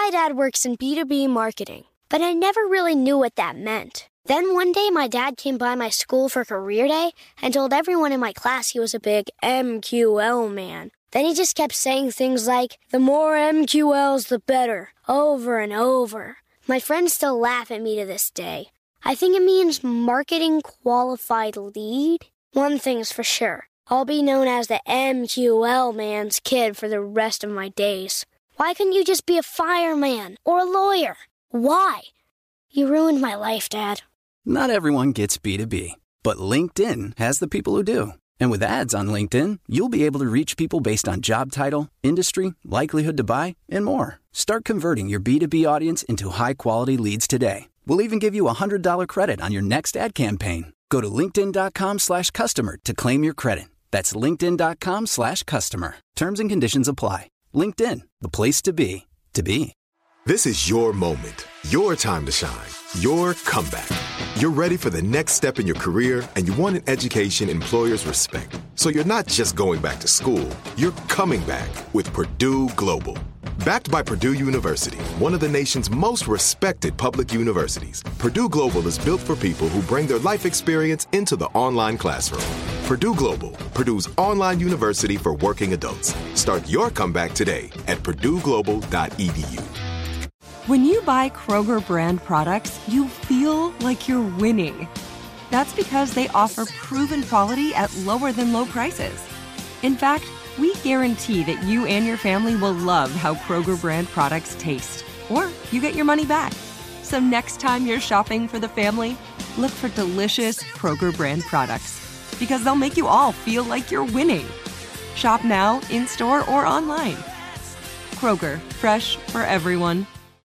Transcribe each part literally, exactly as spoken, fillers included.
My dad works in B two B marketing, but I never really knew what that meant. Then one day, my dad came by my school for career day and told everyone in my class he was a big M Q L man. Then he just kept saying things like, the more M Q Ls, the better, over and over. My friends still laugh at me to this day. I think it means marketing qualified lead. One thing's for sure. I'll be known as the M Q L man's kid for the rest of my days. Why couldn't you just be a fireman or a lawyer? Why? You ruined my life, Dad. Not everyone gets B two B, but LinkedIn has the people who do. And with ads on LinkedIn, you'll be able to reach people based on job title, industry, likelihood to buy, and more. Start converting your B two B audience into high-quality leads today. We'll even give you a one hundred dollars credit on your next ad campaign. Go to linkedin.com slash customer to claim your credit. That's linkedin.com slash customer. Terms and conditions apply. LinkedIn, the place to be, to be. This is your moment, your time to shine, your comeback. You're ready for the next step in your career, and you want an education employers respect. So you're not just going back to school, you're coming back with Purdue Global. Backed by Purdue University, one of the nation's most respected public universities, Purdue Global is built for people who bring their life experience into the online classroom. Purdue Global, Purdue's online university for working adults. Start your comeback today at purdue global dot e d u. When you buy Kroger brand products, you feel like you're winning. That's because they offer proven quality at lower than low prices. In fact, we guarantee that you and your family will love how Kroger brand products taste, or you get your money back. So next time you're shopping for the family, look for delicious Kroger brand products, because they'll make you all feel like you're winning. Shop now, in-store, or online. Kroger, fresh for everyone.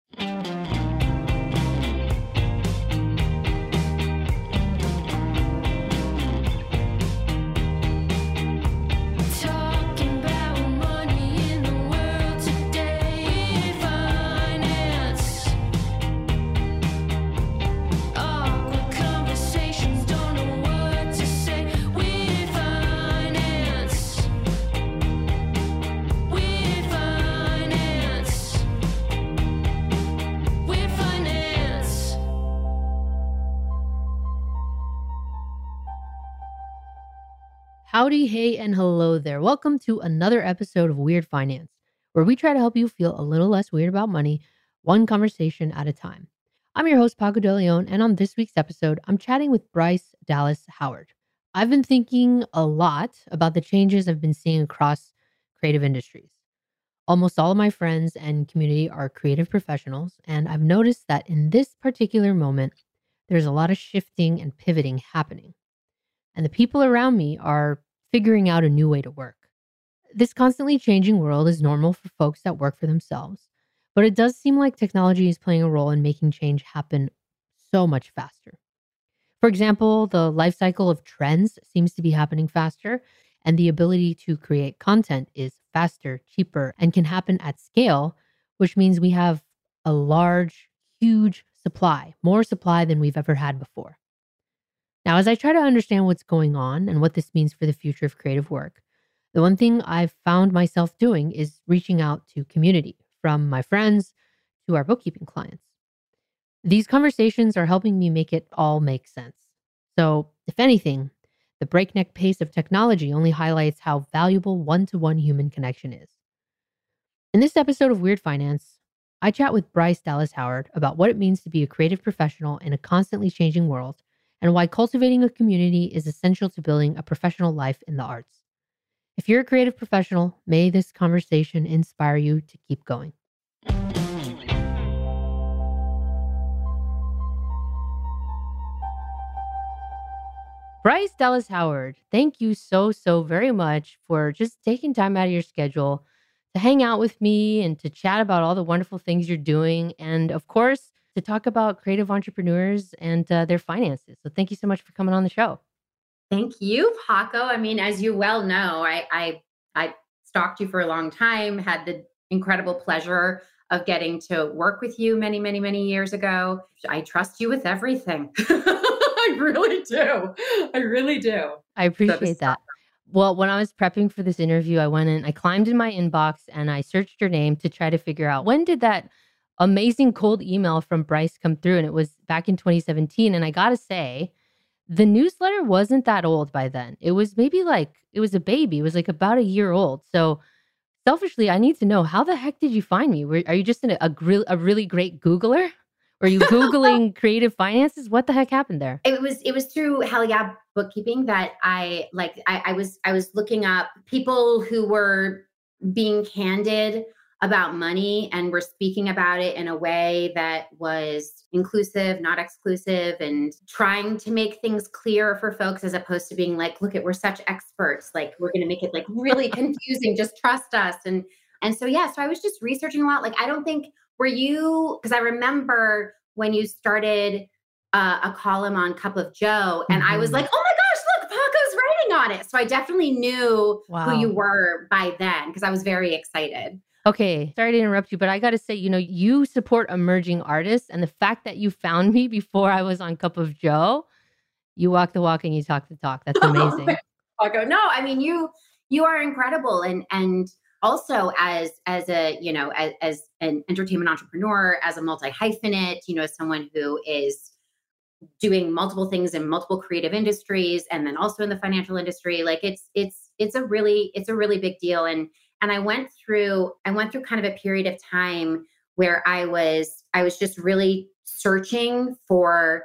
Howdy, hey, and hello there. Welcome to another episode of Weird Finance, where we try to help you feel a little less weird about money, one conversation at a time. I'm your host, Paco De Leon, and on this week's episode, I'm chatting with Bryce Dallas Howard. I've been thinking a lot about the changes I've been seeing across creative industries. Almost all of my friends and community are creative professionals, and I've noticed that in this particular moment, there's a lot of shifting and pivoting happening. And the people around me are figuring out a new way to work. This constantly changing world is normal for folks that work for themselves, but it does seem like technology is playing a role in making change happen so much faster. For example, the life cycle of trends seems to be happening faster, and the ability to create content is faster, cheaper, and can happen at scale, which means we have a large, huge supply, more supply than we've ever had before. Now, as I try to understand what's going on and what this means for the future of creative work, the one thing I've found myself doing is reaching out to community, from my friends to our bookkeeping clients. These conversations are helping me make it all make sense. So, if anything, the breakneck pace of technology only highlights how valuable one-to-one human connection is. In this episode of Weird Finance, I chat with Bryce Dallas Howard about what it means to be a creative professional in a constantly changing world, and why cultivating a community is essential to building a professional life in the arts. If you're a creative professional, may this conversation inspire you to keep going. Bryce Dallas Howard, thank you so, so very much for just taking time out of your schedule to hang out with me and to chat about all the wonderful things you're doing. And of course, to talk about creative entrepreneurs and uh, their finances. So thank you so much for coming on the show. Thank you, Paco. I mean, as you well know, I, I, I stalked you for a long time, had the incredible pleasure of getting to work with you many, many, many years ago. I trust you with everything. I really do. I really do. I appreciate that. Well, when I was prepping for this interview, I went in, I climbed in my inbox and I searched your name to try to figure out, when did that amazing cold email from Bryce come through, and it was back in twenty seventeen. And I gotta say, the newsletter wasn't that old by then. It was maybe like, it was a baby. It was like about a year old. So selfishly, I need to know, how the heck did you find me? Were, are you just an, a, gr- a really great Googler? Were you Googling creative finances? What the heck happened there? It was it was through Hell Yeah Bookkeeping that I like I, I was I was looking up people who were being candid about money and were speaking about it in a way that was inclusive, not exclusive, and trying to make things clear for folks as opposed to being like, look, it we're such experts, like we're going to make it like really confusing, just trust us. And and so yeah, so I was just researching a lot. Like I don't think were you, because I remember when you started uh, a column on Cup of Joe, and mm-hmm. I was like, oh my gosh, look, Paco's writing on it. So I definitely knew wow. who you were by then because I was very excited. Okay, sorry to interrupt you, but I got to say, you know, you support emerging artists, and the fact that you found me before I was on Cup of Joe, you walk the walk and you talk the talk. That's amazing. Paco, no, I mean, you you are incredible, and and. Also, as as a you know as, as an entertainment entrepreneur, as a multi-hyphenate, you know, as someone who is doing multiple things in multiple creative industries, and then also in the financial industry, like it's it's it's a really it's a really big deal. And and I went through I went through kind of a period of time where I was I was just really searching for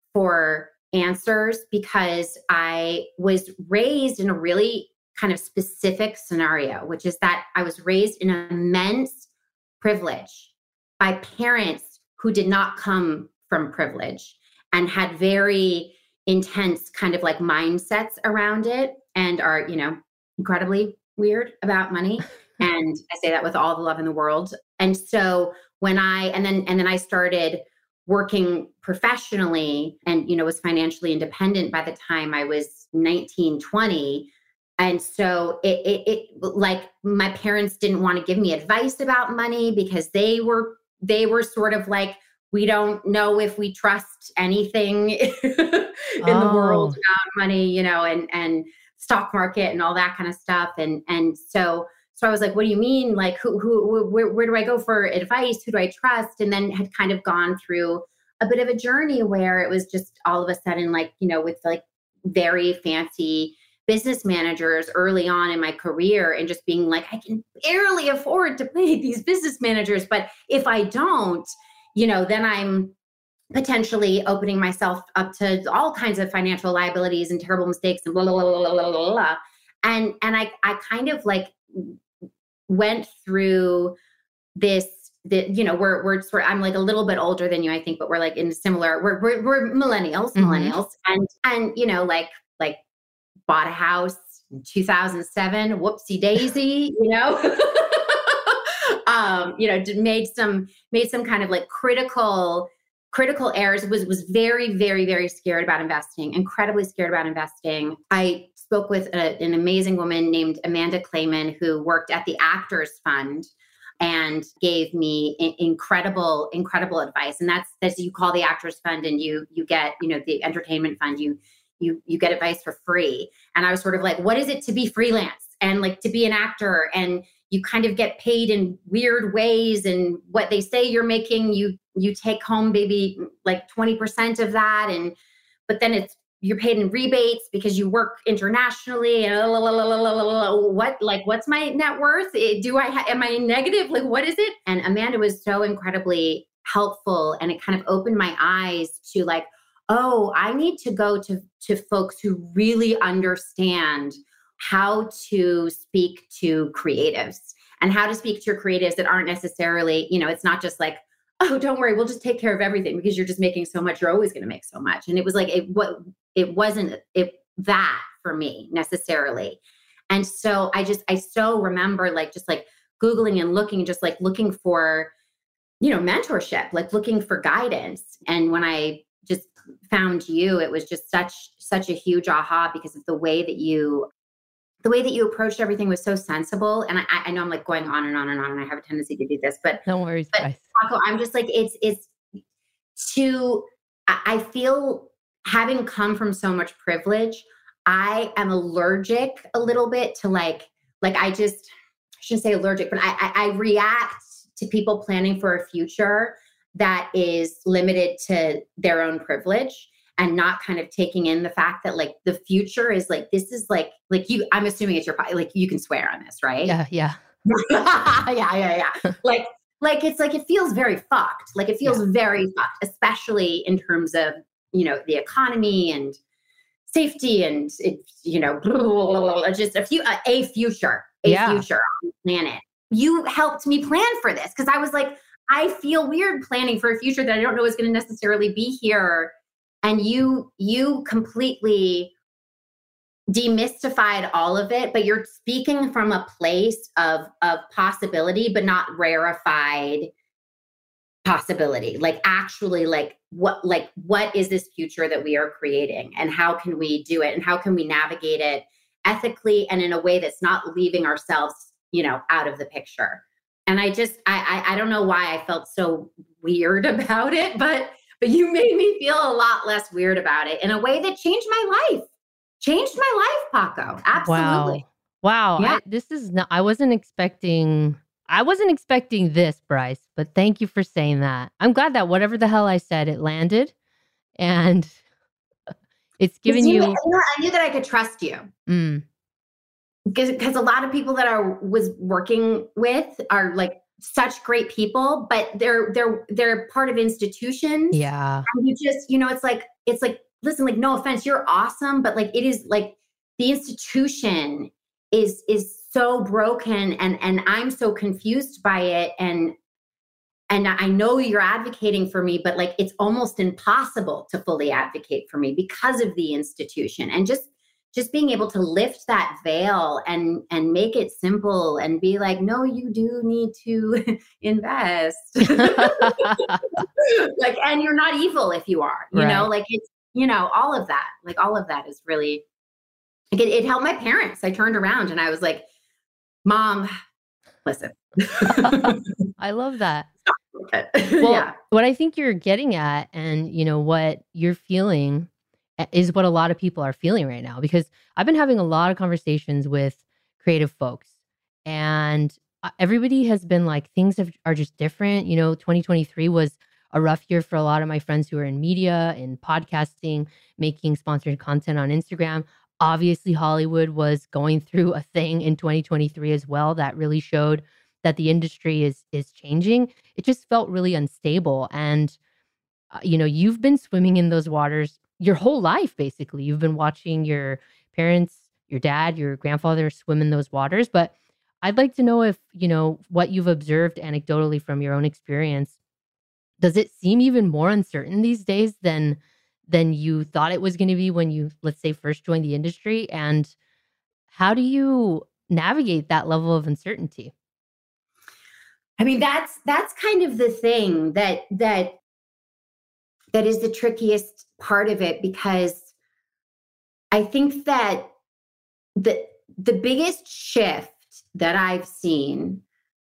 for answers because I was raised in a really kind of specific scenario, which is that I was raised in immense privilege by parents who did not come from privilege and had very intense kind of like mindsets around it and are, you know, incredibly weird about money. And I say that with all the love in the world. And so when I, and then, and then I started working professionally and, you know, was financially independent by the time I was nineteen, twenty. And so it, it, it, like my parents didn't want to give me advice about money because they were, they were sort of like, we don't know if we trust anything in oh. the world about money, you know, and, and stock market and all that kind of stuff. And, and so, so I was like, what do you mean? Like, who, who, where, where do I go for advice? Who do I trust? And then had kind of gone through a bit of a journey where it was just all of a sudden, like, you know, with like very fancy business managers early on in my career and just being like, I can barely afford to pay these business managers. But if I don't, you know, then I'm potentially opening myself up to all kinds of financial liabilities and terrible mistakes and blah, blah, blah, blah, blah, blah, blah. And, and I, I kind of like went through this, the, you know, we're, we're sort of, I'm like a little bit older than you, I think, but we're like in similar, we're, we're, we're millennials, mm-hmm. millennials. And, and, you know, like, like, bought a house in two thousand seven, whoopsie daisy, you know, um, you know, made some, made some kind of like critical, critical errors, was, was very, very, very scared about investing, incredibly scared about investing. I spoke with a, an amazing woman named Amanda Clayman, who worked at the Actors Fund and gave me I- incredible, incredible advice. And that's, that's, you call the Actors Fund and you, you get, you know, the entertainment fund, you, you, you get advice for free. And I was sort of like, what is it to be freelance and like to be an actor? And you kind of get paid in weird ways, and what they say you're making, you, you take home maybe like twenty percent of that. And, but then it's, you're paid in rebates because you work internationally and la, la, la, la, la, la, what, like, what's my net worth? Do I, ha- am I negative? Like, what is it? And Amanda was so incredibly helpful. And it kind of opened my eyes to like, oh, I need to go to, to folks who really understand how to speak to creatives and how to speak to creatives that aren't necessarily, you know, it's not just like, oh, don't worry, we'll just take care of everything because you're just making so much. You're always going to make so much. And it was like, it, what, it wasn't it, that for me necessarily. And so I just, I so remember like, just like Googling and looking, just like looking for, you know, mentorship, like looking for guidance. And when I just found you, it was just such, such a huge aha because of the way that you, the way that you approached everything was so sensible. And I, I know I'm like going on and on and on, and I have a tendency to do this, but no worries. But Paco, I'm just like, it's, it's to, I feel having come from so much privilege, I am allergic a little bit to like, like I just, I shouldn't say allergic, but I, I, I react to to people planning for a future that is limited to their own privilege and not kind of taking in the fact that like the future is like, this is like, like you, I'm assuming it's your, like you can swear on this, right? Yeah. Yeah. yeah, yeah, yeah. Like, like it's like, it feels very fucked. Like it feels yeah. very fucked, especially in terms of, you know, the economy and safety and it's, you know, just a few, uh, a future, a yeah. future on the planet. You helped me plan for this because I was like, I feel weird planning for a future that I don't know is going to necessarily be here. And you, you completely demystified all of it, but you're speaking from a place of, of possibility, but not rarefied possibility. Like actually like what, like what is this future that we are creating and how can we do it? And how can we navigate it ethically and in a way that's not leaving ourselves, you know, out of the picture. And I just, I, I, I don't know why I felt so weird about it, but, but you made me feel a lot less weird about it in a way that changed my life. Changed my life, Paco. Absolutely. Wow. Wow. Yeah. I, this is not, I wasn't expecting, I wasn't expecting this, Bryce, but thank you for saying that. I'm glad that whatever the hell I said, it landed and it's given you, you, you know, I knew that I could trust you. Mm. Because, because a lot of people that I was working with are like such great people, but they're, they're, they're part of institutions. Yeah. And you just, you know, it's like, it's like, listen, like, no offense, you're awesome, but like, it is like the institution is, is so broken and, and I'm so confused by it. And, and I know you're advocating for me, but like, it's almost impossible to fully advocate for me because of the institution and just, just being able to lift that veil and, and make it simple and be like, no, you do need to invest. Like, and you're not evil if you are, you right. know, like it's, you know, all of that, like all of that is really, like it, it helped my parents. I turned around and I was like, Mom, listen. I love that. Okay. Well, yeah. What I think you're getting at and, you know, what you're feeling is what a lot of people are feeling right now, because I've been having a lot of conversations with creative folks and everybody has been like, things have, are just different. You know, twenty twenty-three was a rough year for a lot of my friends who are in media and podcasting, making sponsored content on Instagram. Obviously, Hollywood was going through a thing in twenty twenty-three as well that really showed that the industry is is changing. It just felt really unstable. And, uh, you know, you've been swimming in those waters your whole life, basically. You've been watching your parents, your dad, your grandfather swim in those waters. But I'd like to know if, you know, what you've observed anecdotally from your own experience. Does it seem even more uncertain these days than than you thought it was going to be when you, let's say, first joined the industry? And how do you navigate that level of uncertainty? I mean, that's that's kind of the thing that that that is the trickiest part of it, because I think that the the biggest shift that I've seen,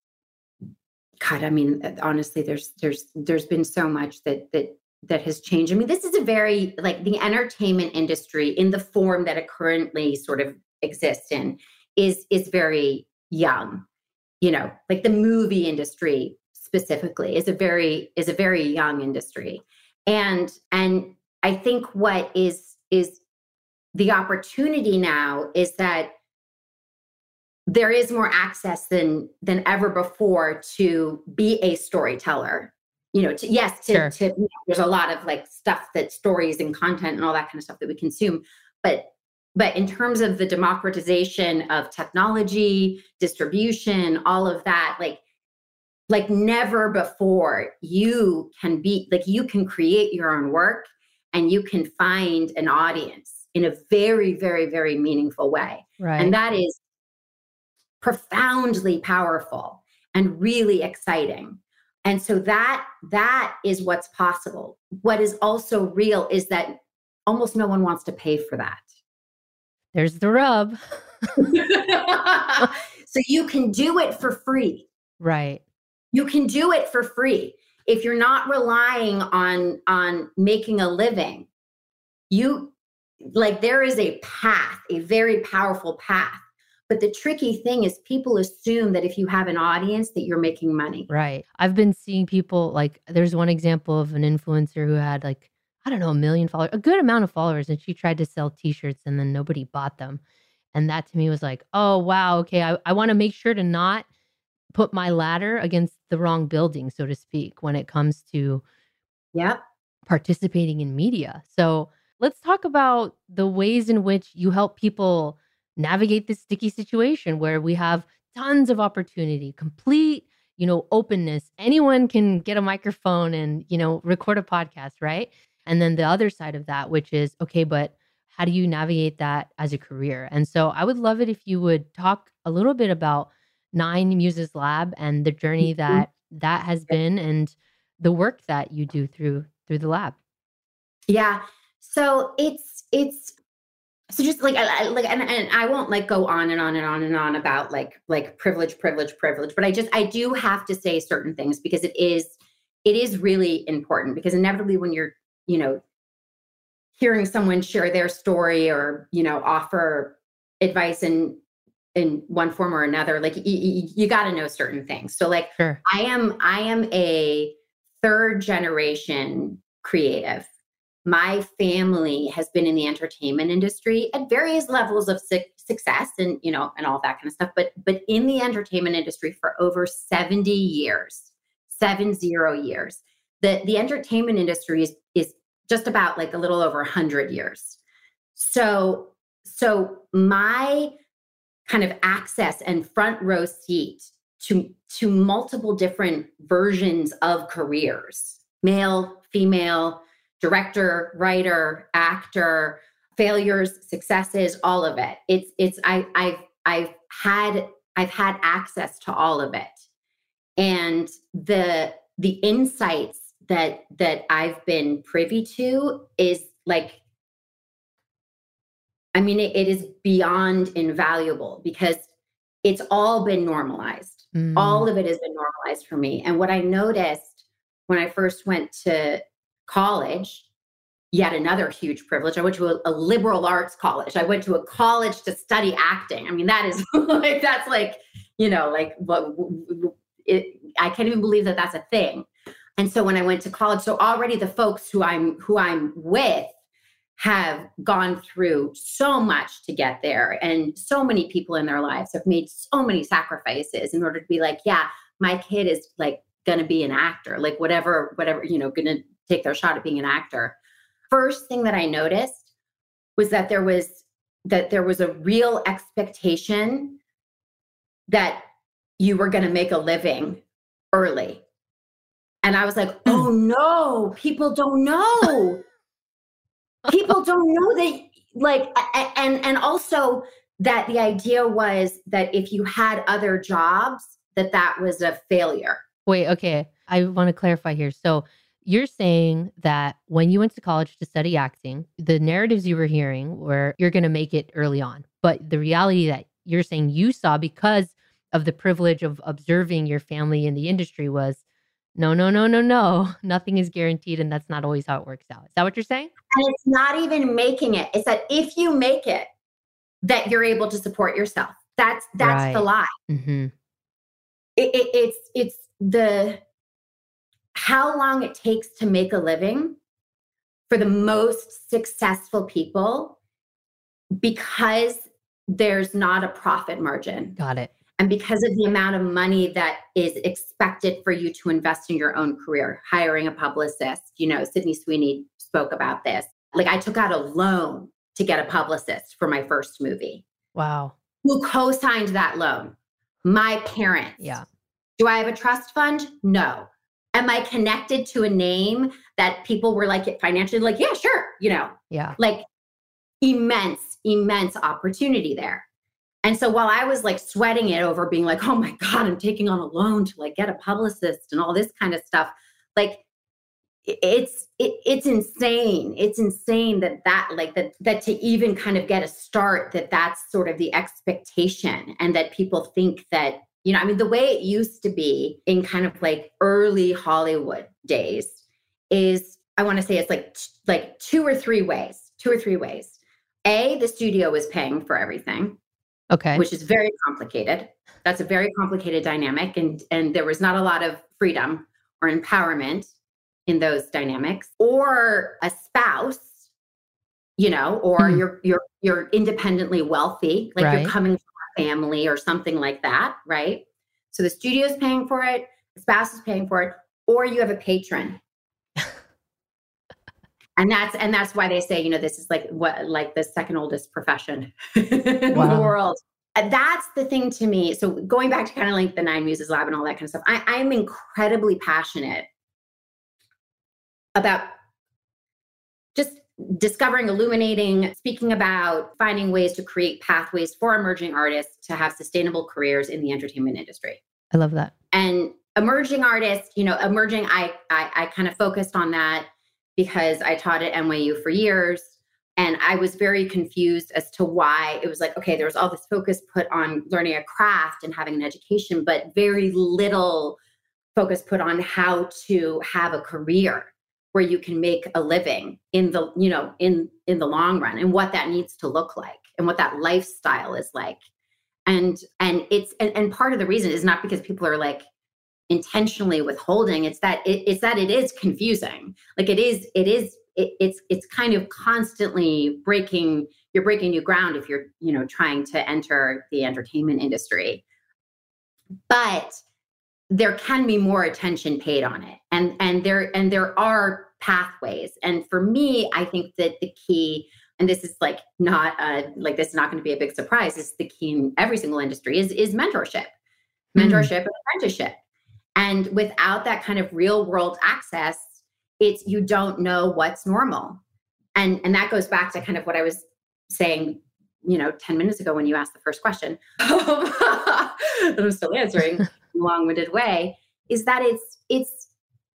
God, I mean, honestly, there's there's there's been so much that that that has changed. I mean, this is a very, like, the entertainment industry in the form that it currently sort of exists in is is very young. You know, like the movie industry specifically is a very is a very young industry. And and I think what is is the opportunity now is that there is more access than than ever before to be a storyteller. You know, to, yes, to, sure. to you know, there's a lot of like stuff that stories and content and all that kind of stuff that we consume, but but in terms of the democratization of technology, distribution, all of that, like like never before, you can be like you can create your own work and you can find an audience in a very, very, very meaningful way. Right. And that is profoundly powerful and really exciting. And so that that is what's possible. What is also real is that almost no one wants to pay for that. There's the rub. So you can do it for free. Right. You can do it for free. If you're not relying on, on making a living, you like there is a path, a very powerful path But the tricky thing is people assume that if you have an audience that you're making money. Right. I've been seeing people like there's one example of an influencer who had like, I don't know, a million followers, a good amount of followers, and she tried to sell t-shirts and then nobody bought them. And that to me was like, oh, wow, okay, I, I want to make sure to not put my ladder against the wrong building, so to speak, when it comes to Yep. participating in media. So let's talk about the ways in which you help people navigate this sticky situation where we have tons of opportunity, complete, you know, openness. Anyone can get a microphone and, you know, record a podcast, right? And then the other side of that, which is, okay, but how do you navigate that as a career? And so I would love it if you would talk a little bit about Nine Muses Lab and the journey that that has been and the work that you do through through the lab. Yeah. So it's, it's, so just like, I, I like, and, and I won't like go on and on and on and on about like, like privilege, privilege, privilege, but I just, I do have to say certain things because it is, it is really important because inevitably when you're, you know, hearing someone share their story or, you know, offer advice in, in one form or another, like y- y- you got to know certain things. So like, Sure. I am, I am a third generation creative. My family has been in the entertainment industry at various levels of su- success and, you know, and all that kind of stuff, but, but in the entertainment industry for over seventy years, seven zero years. The, the entertainment industry is, is just about like a little over a hundred years. So, so my kind of access and front row seat to, to multiple different versions of careers, male, female, director, writer, actor, failures, successes, all of it. It's, it's, I, I've, I've had, I've had access to all of it. And the, the insights that, that I've been privy to is like, I mean, it, it is beyond invaluable because it's all been normalized. Mm. All of it has been normalized for me. And what I noticed when I first went to college, yet another huge privilege. I went to a, a liberal arts college. I went to a college to study acting. I mean, that is like, that's like, you know, like what it, I can't even believe that that's a thing. And so when I went to college, so already the folks who I'm, who I'm with have gone through so much to get there. And so many people in their lives have made so many sacrifices in order to be like, yeah, my kid is like going to be an actor, like whatever, whatever, you know, going to take their shot at being an actor. First thing that I noticed was that there was, that there was a real expectation that you were going to make a living early. And I was like, oh no, people don't know. People don't know that, like, and, and also that the idea was that if you had other jobs, that that was a failure. Wait, okay. I want to clarify here. So you're saying that when you went to college to study acting, the narratives you were hearing were you're going to make it early on. But the reality that you're saying you saw because of the privilege of observing your family in the industry was, no, no, no, no, no. Nothing is guaranteed. And that's not always how it works out. Is that what you're saying? And it's not even making it. It's that if you make it, that you're able to support yourself. That's, that's Right. the lie. Mm-hmm. It, it, it's, it's the, how long it takes to make a living for the most successful people because there's not a profit margin. Got it. And because of the amount of money that is expected for you to invest in your own career, hiring a publicist, you know, Sydney Sweeney spoke about this. Like I took out a loan to get a publicist for my first movie. Wow. Who co-signed that loan? My parents. Yeah. Do I have a trust fund? No. Am I connected to a name that people were like financially like, yeah, sure. You know, Yeah. like immense, immense opportunity there. And so while I was like sweating it over being like, oh my God, I'm taking on a loan to like get a publicist and all this kind of stuff. Like it's, it, it's insane. It's insane that that like that, that to even kind of get a start, that that's sort of the expectation and that people think that, you know, I mean, the way it used to be in kind of like early Hollywood days is, I want to say it's like, like two or three ways, two or three ways. A, the studio was paying for everything. Okay. which is very complicated. That's a very complicated dynamic. And, and there was not a lot of freedom or empowerment in those dynamics. Or a spouse, you know, or mm. you're, you're, you're independently wealthy, like right. you're coming from a family or something like that, right? So the studio's paying for it, the spouse is paying for it, or you have a patron. And that's and that's why they say, you know, this is like what like the second oldest profession in wow. the world. And that's the thing to me. So going back to kind of like the Nine Muses Lab and all that kind of stuff, I, I'm incredibly passionate about just discovering, illuminating, speaking about, finding ways to create pathways for emerging artists to have sustainable careers in the entertainment industry. I love that. And emerging artists, you know, emerging, I I, I kind of focused on that because I taught at N Y U for years. And I was very confused as to why it was like, okay, there was all this focus put on learning a craft and having an education, but very little focus put on how to have a career where you can make a living in the, you know, in, in the long run, and what that needs to look like and what that lifestyle is like. And, and it's, and, and part of the reason is not because people are like intentionally withholding. It's that it, it's that it is confusing. Like it is, it is, it, it's, it's kind of constantly breaking, you're breaking new ground if you're, you know, trying to enter the entertainment industry. But there can be more attention paid on it. And, and there, and there are pathways. And for me, I think that the key, and this is like not uh like, this is not going to be a big surprise, is the key in every single industry is, is mentorship, mentorship mm. and apprenticeship. And without that kind of real world access, it's, you don't know what's normal. And, and that goes back to kind of what I was saying, you know, ten minutes ago when you asked the first question that I'm still answering in a long-winded way, is that it's, it's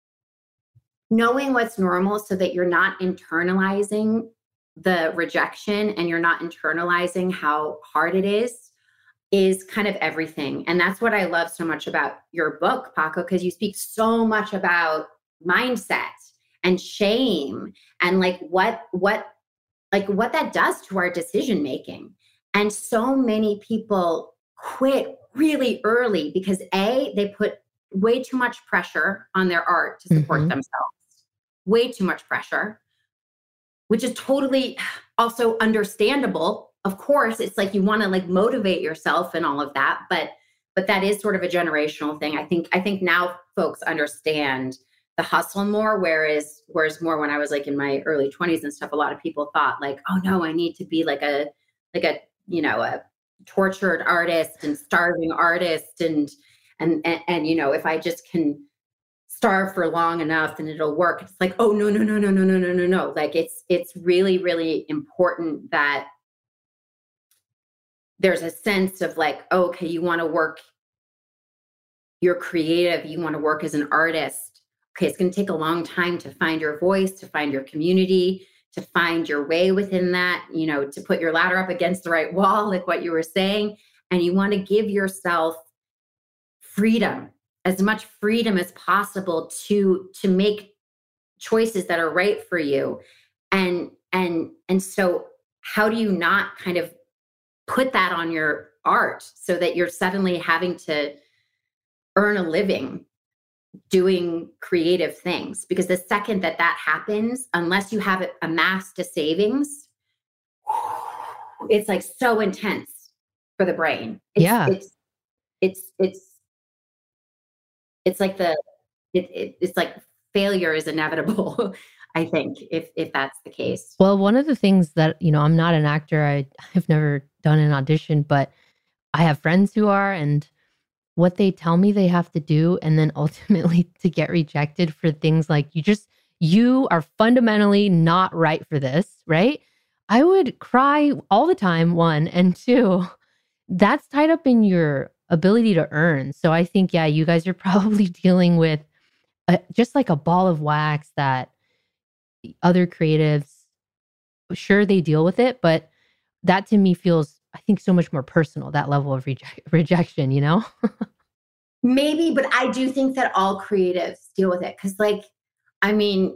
knowing what's normal so that you're not internalizing the rejection and you're not internalizing how hard it is, is kind of everything. And that's what I love so much about your book, Paco, because you speak so much about mindset and shame and like what, what, like what that does to our decision making. And so many people quit really early because A, they put way too much pressure on their art to support mm-hmm. themselves, way too much pressure, which is totally also understandable. Of course, it's like you want to like motivate yourself and all of that, but but that is sort of a generational thing. I think I think now folks understand the hustle more, whereas whereas more when I was like in my early twenties and stuff, a lot of people thought like, oh no, I need to be like a like a you know a tortured artist and starving artist and and and, and you know if I just can starve for long enough and it'll work. It's like, oh no no no no no no no no no. Like it's it's really really important that there's a sense of like, oh, okay, you want to work, you're creative, you want to work as an artist. Okay, it's going to take a long time to find your voice, to find your community, to find your way within that, you know, to put your ladder up against the right wall, like what you were saying. And you want to give yourself freedom, as much freedom as possible to, to make choices that are right for you. And, and, and so how do you not kind of put that on your art so that you're suddenly having to earn a living doing creative things? Because the second that that happens, unless you have amassed a savings, it's like so intense for the brain. It's, yeah. It's, it's, it's, it's like the, it, it, it's like failure is inevitable. I think if, if that's the case. Well, one of the things that, you know, I'm not an actor. I, I've never done an audition, but I have friends who are, and what they tell me they have to do, and then ultimately to get rejected for things like, you just, you are fundamentally not right for this, right? I would cry all the time, one, and two, that's tied up in your ability to earn. So I think, yeah, you guys are probably dealing with a, just like a ball of wax that other creatives, sure, they deal with it, but that to me feels, I think, so much more personal, that level of reject, rejection, you know? Maybe, but I do think that all creatives deal with it. Cause like, I mean,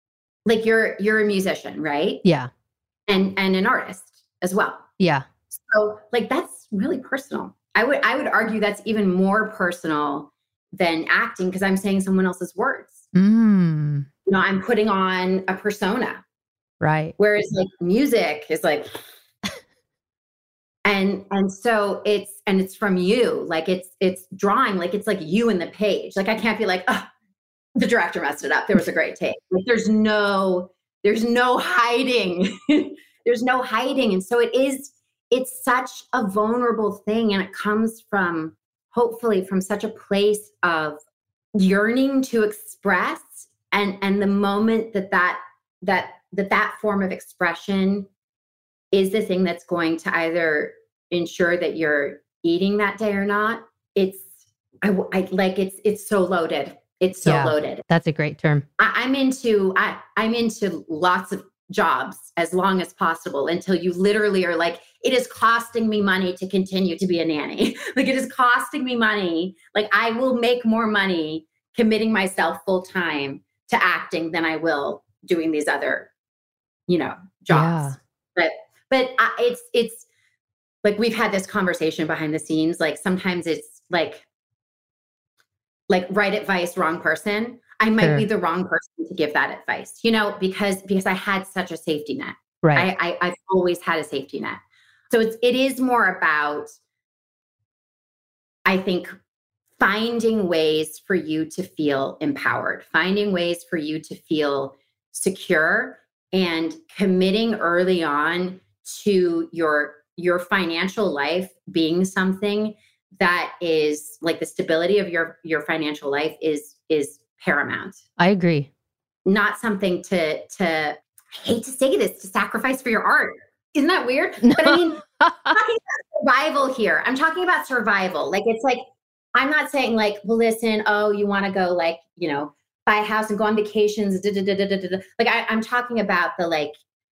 like you're, you're a musician, right? Yeah. And, and an artist as well. Yeah. So like, that's really personal. I would, I would argue that's even more personal than acting because I'm saying someone else's words. Mm. You know, I'm putting on a persona. Right. Whereas like music is like, and, and so it's, and it's from you, like it's, it's drawing, like it's like you in the page. Like I can't be like, oh, the director messed it up. There was a great take. Like there's no, there's no hiding. There's no hiding. And so it is, it's such a vulnerable thing. And it comes from, hopefully from such a place of yearning to express. And, and the moment that that, that, that that form of expression is the thing that's going to either ensure that you're eating that day or not. It's, I, I like, it's, it's so loaded. It's so Yeah, loaded. That's a great term. I, I'm into, I, I'm into lots of jobs as long as possible until you literally are like, it is costing me money to continue to be a nanny. Like it is costing me money. Like I will make more money committing myself full time to acting than I will doing these other, you know, jobs. Yeah. But, but I, it's, it's like, we've had this conversation behind the scenes. Like sometimes it's like, like right advice, wrong person. I might sure. be the wrong person to give that advice, you know, because, because I had such a safety net. Right. I, I, I've always had a safety net. So it's, it is more about, I think, finding ways for you to feel empowered, finding ways for you to feel secure, and committing early on to your, your financial life being something that is like the stability of your, your financial life is, is paramount. I agree. Not something to, to, I hate to say this, to sacrifice for your art. Isn't that weird? No. But I mean, I'm talking about survival here. I'm talking about survival. Like, it's like, I'm not saying like, well, listen, oh, you want to go like, you know, buy a house and go on vacations. Da, da, da, da, da, da. Like I, I'm talking about the, like,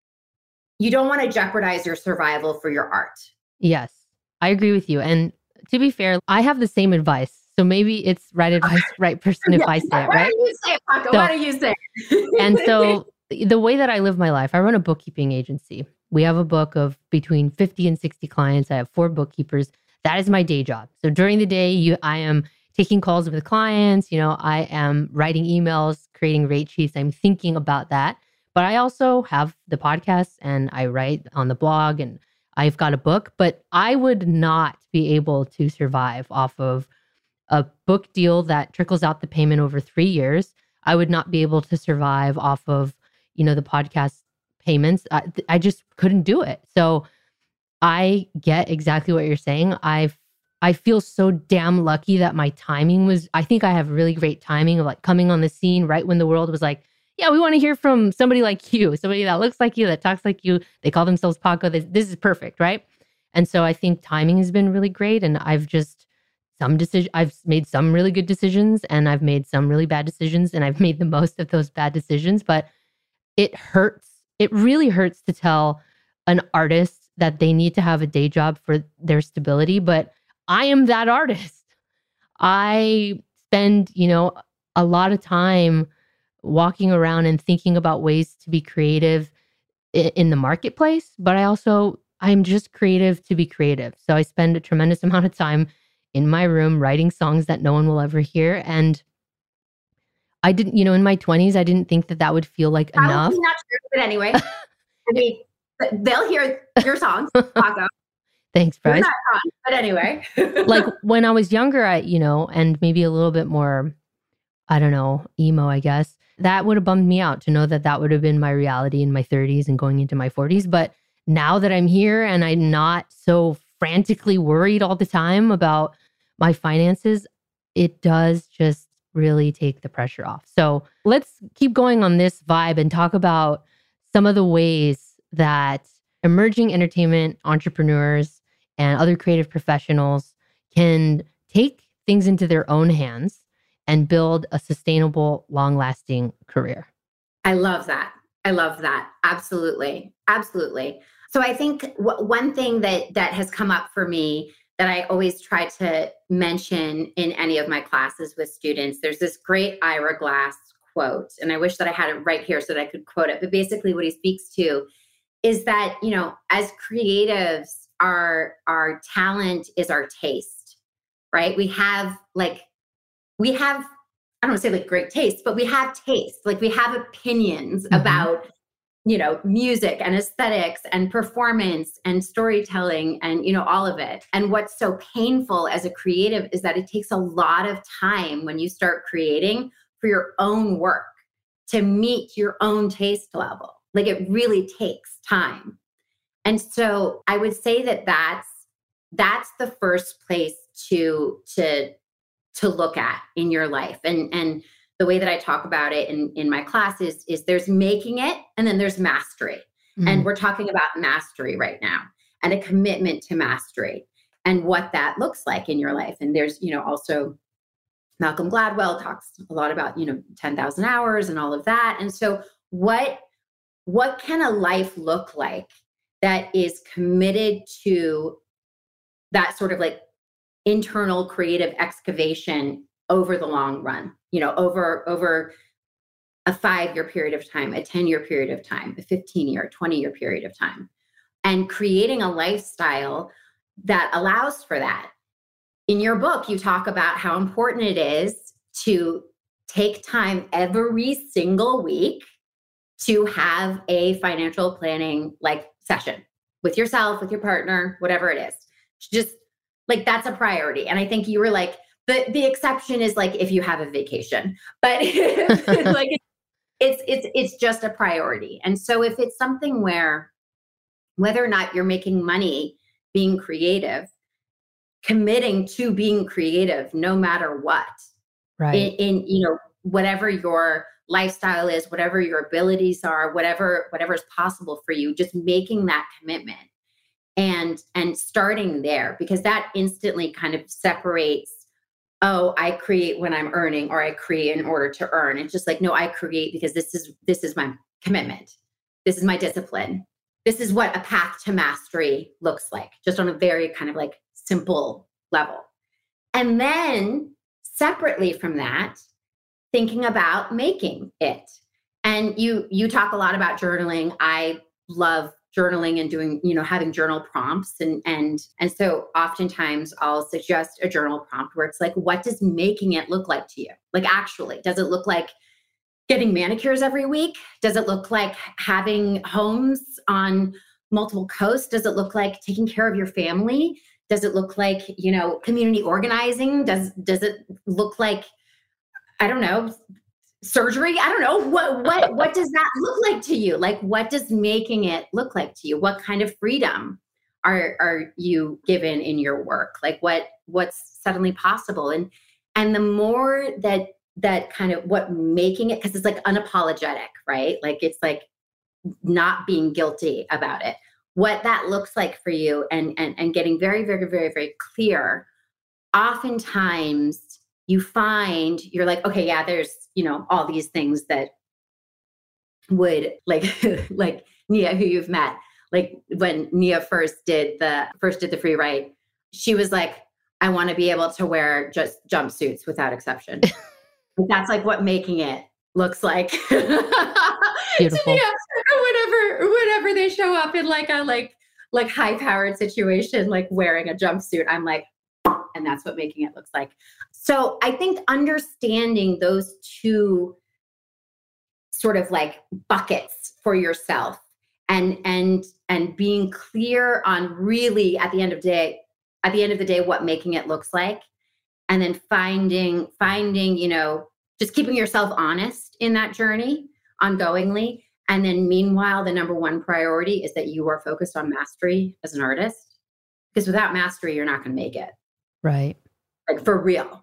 you don't want to jeopardize your survival for your art. Yes, I agree with you. And to be fair, I have the same advice. So maybe it's right advice, right person if yeah. I say it, right? Why do you say it, Paco? So, Why do you say it? And so the way that I live my life, I run a bookkeeping agency. We have a book of between fifty and sixty clients. I have four bookkeepers. That is my day job. So during the day, you, I am taking calls with clients. You know, I am writing emails, creating rate sheets. I'm thinking about that. But I also have the podcast and I write on the blog and I've got a book. But I would not be able to survive off of a book deal that trickles out the payment over three years. I would not be able to survive off of, you know, the podcast payments. I, I just couldn't do it. So I get exactly what you're saying. I I feel so damn lucky that my timing was, I think I have really great timing of like coming on the scene right when the world was like, yeah, we want to hear from somebody like you, somebody that looks like you, that talks like you. They call themselves Paco. This, this is perfect, right? And so I think timing has been really great. And I've just, some decision, I've made some really good decisions and I've made some really bad decisions and I've made the most of those bad decisions. But it hurts. It really hurts to tell an artist that they need to have a day job for their stability. But I am that artist. I spend, you know, a lot of time walking around and thinking about ways to be creative i- in the marketplace. But I also, I'm just creative to be creative. So I spend a tremendous amount of time in my room writing songs that no one will ever hear. And I didn't, you know, in my twenties, I didn't think that that would feel like Probably enough. Not true, but anyway. I mean, they'll hear your songs, Paco. Thanks, Bryce. But anyway. Like when I was younger, I, you know, and maybe a little bit more, I don't know, emo, I guess, that would have bummed me out to know that that would have been my reality in my thirties and going into my forties. But now that I'm here and I'm not so frantically worried all the time about my finances, it does just really take the pressure off. So let's keep going on this vibe and talk about some of the ways that emerging entertainment entrepreneurs and other creative professionals can take things into their own hands and build a sustainable, long-lasting career. I love that. I love that. Absolutely. Absolutely. So I think w- one thing that that has come up for me that I always try to mention in any of my classes with students, there's this great Ira Glass quote, and I wish that I had it right here so that I could quote it. But basically what he speaks to is that, you know, as creatives, our our talent is our taste, right? We have like we have I don't want to say like great taste, but we have taste. Like we have opinions mm-hmm. about, you know, music and aesthetics and performance and storytelling and, you know, all of it. And what's so painful as a creative is that it takes a lot of time when you start creating for your own work to meet your own taste level. Like it really takes time. And so I would say that that's, that's the first place to, to, to look at in your life. And, and the way that I talk about it in, in my classes is there's making it and then there's mastery. Mm. And we're talking about mastery right now and a commitment to mastery and what that looks like in your life. And there's, you know, also Malcolm Gladwell talks a lot about, you know, ten thousand hours and all of that. And so what, what can a life look like that is committed to that sort of like internal creative excavation over the long run, you know, over, over a five-year period of time, a ten-year period of time, a fifteen-year, twenty-year period of time, and creating a lifestyle that allows for that. In your book, you talk about how important it is to take time every single week to have a financial planning like session with yourself, with your partner, whatever it is. Just like that's a priority. And I think you were like, the, the exception is like if you have a vacation, but like it's, it's, it's just a priority. And so if it's something where whether or not you're making money being creative, committing to being creative no matter what, right? In, in you know, whatever your lifestyle is, whatever your abilities are, whatever, whatever is possible for you, just making that commitment and, and starting there, because that instantly kind of separates, oh, I create when I'm earning or I create in order to earn. It's just like, no, I create because this is, this is my commitment. This is my discipline. This is what a path to mastery looks like, just on a very kind of like simple level. And then separately from that, thinking about making it. And you, you talk a lot about journaling. I love journaling and doing, you know, having journal prompts. And, and, and so oftentimes I'll suggest a journal prompt where it's like, what does making it look like to you? Like, actually, does it look like getting manicures every week? Does it look like having homes on multiple coasts? Does it look like taking care of your family? Does it look like, you know, community organizing? Does, does it look like, I don't know, surgery? I don't know. What, what, what does that look like to you? Like, what does making it look like to you? What kind of freedom are, are you given in your work? Like what, what's suddenly possible? And, and the more that, that kind of what making it, cause it's like unapologetic, right? Like, it's like not being guilty about it, what that looks like for you, and, and, and getting very, very, very, very clear. Oftentimes you find you're like, okay, yeah, there's, you know, all these things that would like, like Nia, who you've met, like when Nia first did the, first did the free write, she was like, I want to be able to wear just jumpsuits without exception. That's like what making it looks like. Beautiful. Yeah, whenever, whenever they show up in like a like like high powered situation, like wearing a jumpsuit, I'm like, and that's what making it looks like. So I think understanding those two sort of like buckets for yourself, and and and being clear on really at the end of the day, at the end of the day, what making it looks like. And then finding, finding, you know, just keeping yourself honest in that journey ongoingly. And then meanwhile, the number one priority is that you are focused on mastery as an artist, because without mastery, you're not going to make it. Right. Like for real,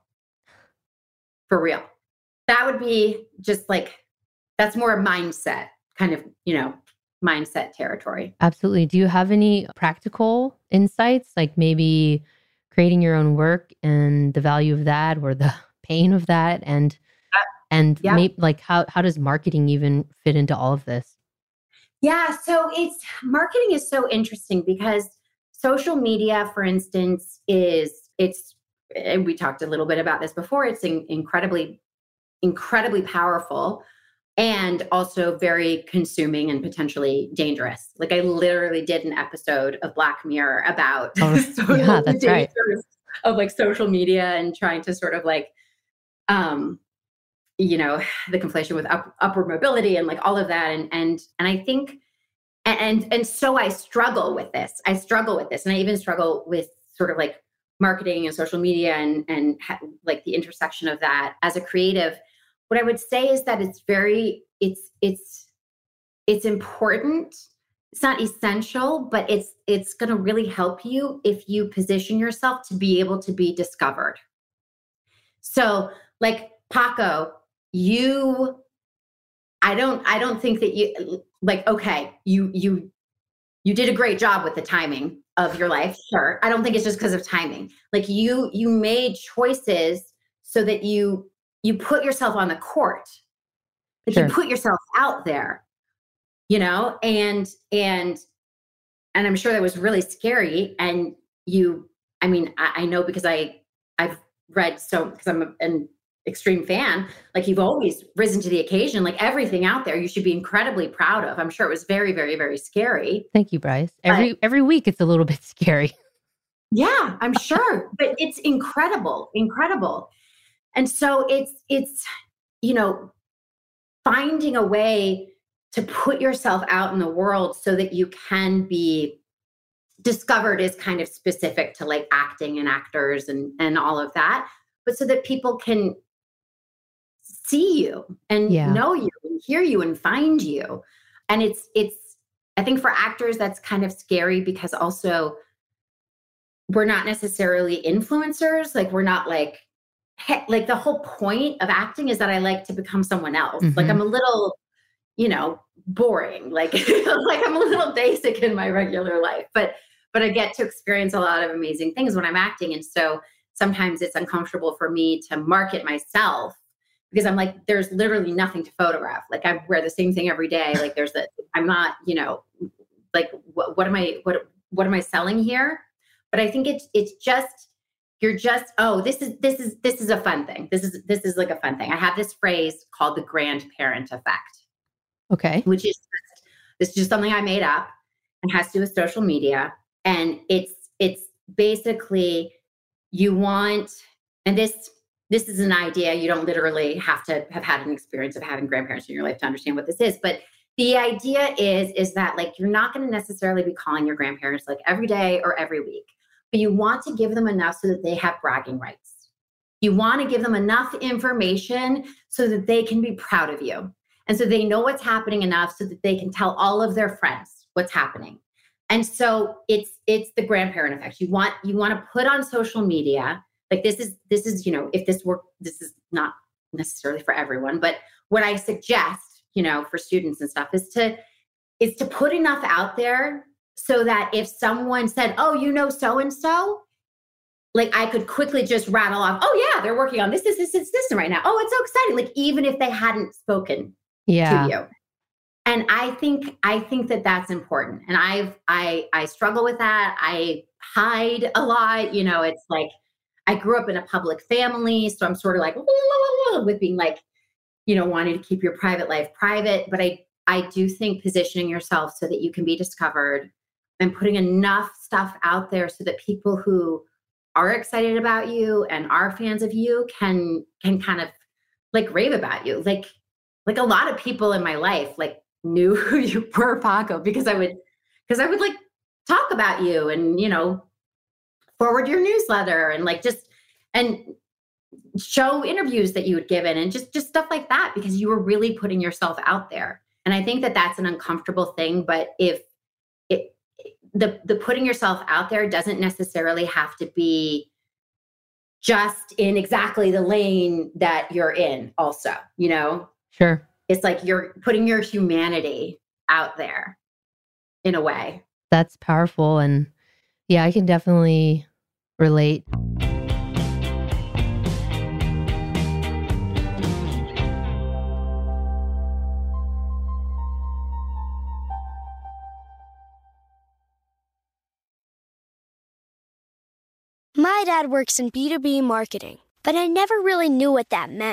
for real. That would be just like, that's more mindset kind of, you know, mindset territory. Absolutely. Do you have any practical insights, like maybe creating your own work and the value of that, or the pain of that, and uh, and yeah. maybe like how how does marketing even fit into all of this? Yeah, so it's marketing is so interesting because social media, for instance, is it's and we talked a little bit about this before. It's in, incredibly incredibly powerful, and also very consuming and potentially dangerous. Like I literally did an episode of Black Mirror about Oh, sort yeah, of the that's right. dangers of like social media and trying to sort of like, um, you know, the conflation with up, upward mobility and like all of that. And, and, and I think, and, and so I struggle with this. I struggle with this. And I even struggle with sort of like marketing and social media and, and ha- like the intersection of that as a creative. What I would say is that it's very, it's, it's, it's important. It's not essential, but it's, it's going to really help you if you position yourself to be able to be discovered. So like Paco, you, I don't, I don't think that you like, okay, you, you, you did a great job with the timing of your life. Sure. I don't think it's just because of timing. Like you, you made choices so that you, you put yourself on the court, like Sure. you put yourself out there, you know, and, and, and I'm sure that was really scary. And you, I mean, I, I know because I, I've read so, because I'm a, an extreme fan, like you've always risen to the occasion, like everything out there, you should be incredibly proud of. I'm sure it was very, very, very scary. Thank you, Bryce. Every, But, every week it's a little bit scary. yeah, I'm sure, but it's incredible, incredible. And so it's, it's, you know, finding a way to put yourself out in the world so that you can be discovered is kind of specific to like acting and actors and, and all of that, but so that people can see you and Yeah. know you and hear you and find you. And it's, it's, I think for actors, that's kind of scary because also we're not necessarily influencers. Like we're not like, he- like the whole point of acting is that I like to become someone else. Mhm. Like I'm a little, you know, boring. Like, like I'm a little basic in my regular life, but, but I get to experience a lot of amazing things when I'm acting. And so sometimes it's uncomfortable for me to market myself because I'm like, there's literally nothing to photograph. Like I wear the same thing every day. Like there's the, I'm not, you know, like what, what am I, what, what am I selling here? But I think it's, it's just, you're just, oh, this is, this is, this is a fun thing. This is, this is like a fun thing. I have this phrase called the grandparent effect, Okay. which is just, this is just something I made up and has to do with social media. And it's, it's basically you want, and this, this is an idea. You don't literally have to have had an experience of having grandparents in your life to understand what this is. But the idea is, is that like, you're not going to necessarily be calling your grandparents like every day or every week, but you want to give them enough so that they have bragging rights. You want to give them enough information so that they can be proud of you. And so they know what's happening enough so that they can tell all of their friends what's happening. And so it's, it's the grandparent effect. You want, you want to put on social media, like this is, this is, you know, if this were, this is not necessarily for everyone, but what I suggest, you know, for students and stuff is to, is to put enough out there so that if someone said, oh, you know, so-and-so, like I could quickly just rattle off, oh yeah, they're working on this, this, this, this, this right now. Oh, it's so exciting. Like even if they hadn't spoken Yeah. to you. And I think, I think that that's important. And I've, I, I struggle with that. I hide a lot, you know, it's like, I grew up in a public family. So I'm sort of like with being like, you know, wanting to keep your private life private. But I, I do think positioning yourself so that you can be discovered and putting enough stuff out there so that people who are excited about you and are fans of you can, can kind of like rave about you. Like, like a lot of people in my life, like knew who you were, Paco, because I would, because I would like talk about you and, you know, forward your newsletter and like just, and show interviews that you had given and just, just stuff like that, because you were really putting yourself out there. And I think that that's an uncomfortable thing, but if it, the, the putting yourself out there doesn't necessarily have to be just in exactly the lane that you're in also, you know? Sure. It's like you're putting your humanity out there in a way. That's powerful. And yeah, I can definitely relate. My dad works in B two B marketing, but I never really knew what that meant.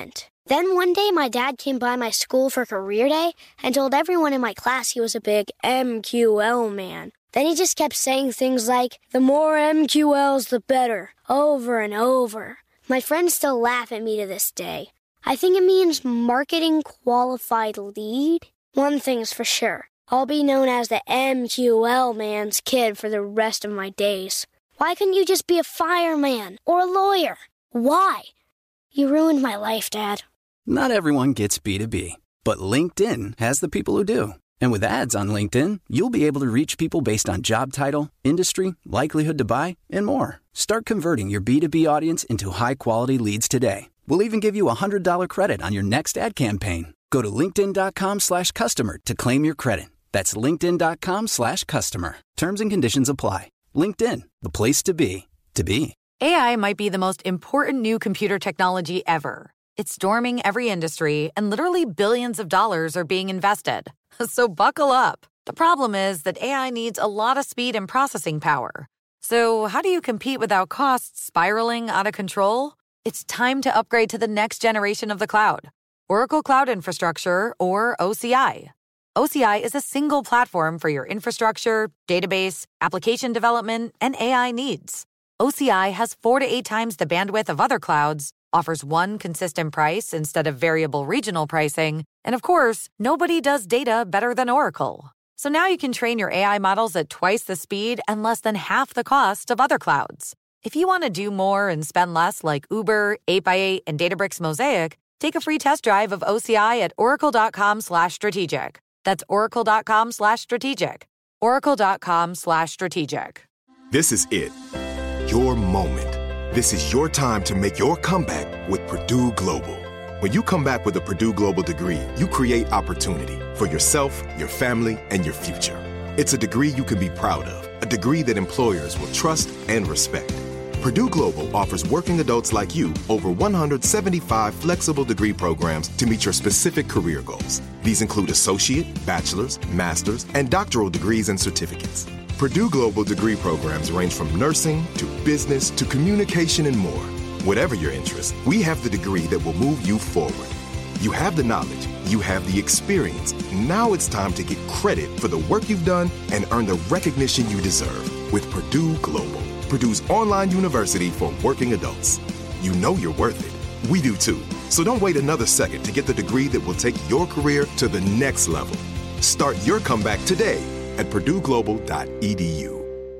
Then one day my dad came by my school for career day and told everyone in my class he was a big M Q L man. Then he just kept saying things like, the more M Q Ls, the better, over and over. My friends still laugh at me to this day. I think it means marketing qualified lead. One thing's for sure. I'll be known as the M Q L man's kid for the rest of my days. Why couldn't you just be a fireman or a lawyer? Why? You ruined my life, Dad. Not everyone gets B two B, but LinkedIn has the people who do. And with ads on LinkedIn, you'll be able to reach people based on job title, industry, likelihood to buy, and more. Start converting your B two B audience into high-quality leads today. We'll even give you a one hundred dollars credit on your next ad campaign. Go to linkedin.com slash customer to claim your credit. That's linkedin.com slash customer. Terms and conditions apply. LinkedIn, the place to be, to be. A I might be the most important new computer technology ever. It's storming every industry, and literally billions of dollars are being invested. So buckle up. The problem is that A I needs a lot of speed and processing power. So how do you compete without costs spiraling out of control? It's time to upgrade to the next generation of the cloud. Oracle Cloud Infrastructure, or O C I. O C I is a single platform for your infrastructure, database, application development, and A I needs. O C I has four to eight times the bandwidth of other clouds, offers one consistent price instead of variable regional pricing, and of course, nobody does data better than Oracle. So now you can train your A I models at twice the speed and less than half the cost of other clouds. If you want to do more and spend less like Uber, eight by eight, and Databricks Mosaic, take a free test drive of O C I at oracle.com slash strategic. That's oracle.com slash strategic. oracle.com slash strategic. This is it. Your moment. This is your time to make your comeback with Purdue Global. When you come back with a Purdue Global degree, you create opportunity for yourself, your family, and your future. It's a degree you can be proud of, a degree that employers will trust and respect. Purdue Global offers working adults like you over one hundred seventy-five flexible degree programs to meet your specific career goals. These include associate, bachelor's, master's, and doctoral degrees and certificates. Purdue Global degree programs range from nursing to business to communication and more. Whatever your interest, we have the degree that will move you forward. You have the knowledge, you have the experience. Now it's time to get credit for the work you've done and earn the recognition you deserve with Purdue Global, Purdue's online university for working adults. You know you're worth it. We do too. So don't wait another second to get the degree that will take your career to the next level. Start your comeback today at purdue global dot e d u.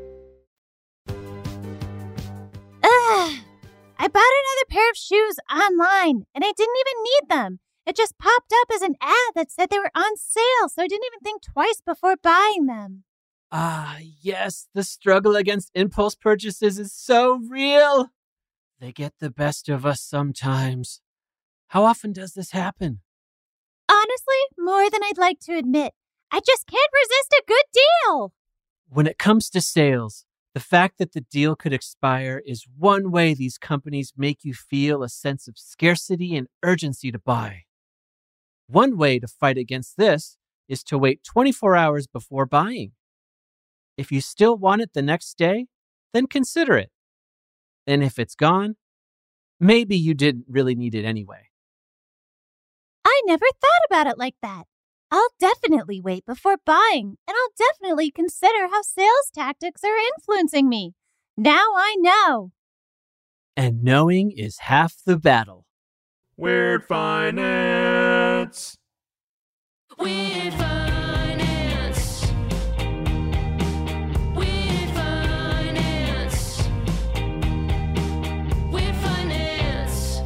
Ugh! I bought another pair of shoes online, and I didn't even need them. It just popped up as an ad that said they were on sale, so I didn't even think twice before buying them. Ah, yes, the struggle against impulse purchases is so real. They get the best of us sometimes. How often does this happen? Honestly, more than I'd like to admit. I just can't resist a good deal. When it comes to sales, the fact that the deal could expire is one way these companies make you feel a sense of scarcity and urgency to buy. One way to fight against this is to wait twenty-four hours before buying. If you still want it the next day, then consider it. And if it's gone, maybe you didn't really need it anyway. I never thought about it like that. I'll definitely wait before buying, and I'll definitely consider how sales tactics are influencing me. Now I know. And knowing is half the battle. Weird Finance. Weird Finance. Weird Finance. Weird Finance.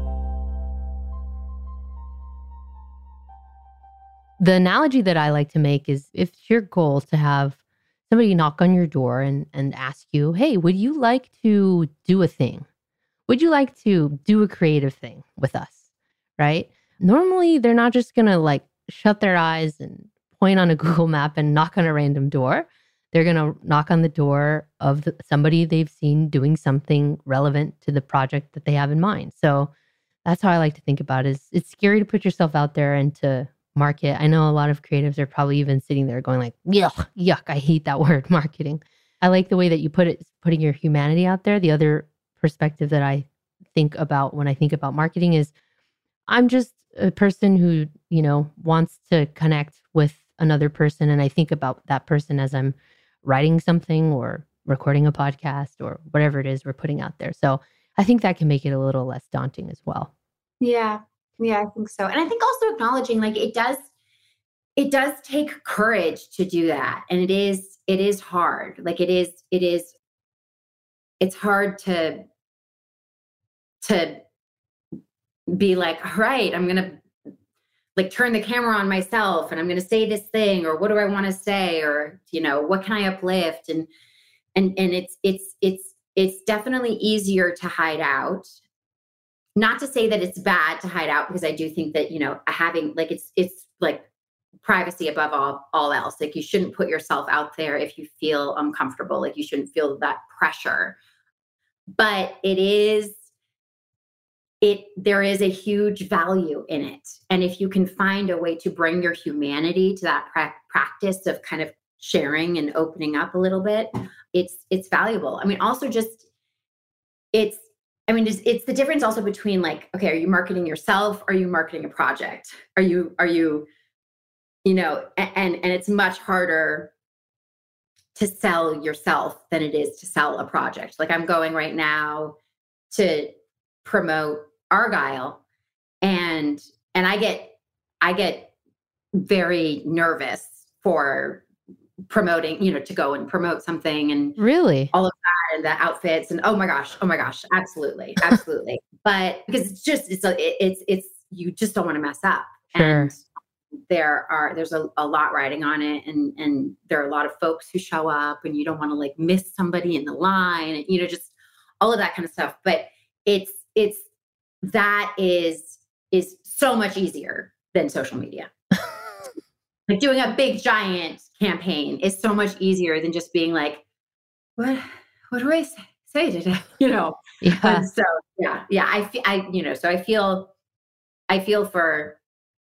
The analogy that I like to make is if it's your goal to have somebody knock on your door and, and ask you, hey, would you like to do a thing? Would you like to do a creative thing with us, right? Normally, they're not just going to like shut their eyes and point on a Google map and knock on a random door. They're going to knock on the door of the, somebody they've seen doing something relevant to the project that they have in mind. So that's how I like to think about it. Is it's scary to put yourself out there and to market. I know a lot of creatives are probably even sitting there going like, yuck, yuck, I hate that word, marketing. I like the way that you put it, putting your humanity out there. The other perspective that I think about when I think about marketing is I'm just a person who, you know, wants to connect with another person. And I think about that person as I'm writing something or recording a podcast or whatever it is we're putting out there. So I think that can make it a little less daunting as well. Yeah. Yeah, I think so. And I think also acknowledging like it does, it does take courage to do that. And it is, it is hard. Like it is, it is, it's hard to, to be like, all right, I'm going to like turn the camera on myself and I'm going to say this thing, or what do I want to say? Or, you know, what can I uplift? And, and, and it's, it's, it's, it's definitely easier to hide out. Not to say that it's bad to hide out, because I do think that, you know, having like, it's, it's like privacy above all, all else. Like you shouldn't put yourself out there if you feel uncomfortable. Like you shouldn't feel that pressure, but it is, it, there is a huge value in it. And if you can find a way to bring your humanity to that pra- practice of kind of sharing and opening up a little bit, it's, it's valuable. I mean, also just, it's, I mean, it's, it's the difference also between like, okay, are you marketing yourself? Are you marketing a project? Are you, are you, you know, and, and it's much harder to sell yourself than it is to sell a project. Like I'm going right now to promote Argyle, and, and I get, I get very nervous for promoting, you know, to go and promote something and really all of that and the outfits and, oh my gosh, oh my gosh, absolutely. Absolutely. But because it's just, it's, a, it's, it's, you just don't want to mess up. Sure. And there are, there's a, a lot riding on it. And, and there are a lot of folks who show up and you don't want to like miss somebody in the line and, you know, just all of that kind of stuff. But it's, it's, that is, is so much easier than social media. Like doing a big giant campaign is so much easier than just being like, what, what do I say, say today? You know? Yeah. And so yeah, yeah. I feel, I, you know, so I feel, I feel for,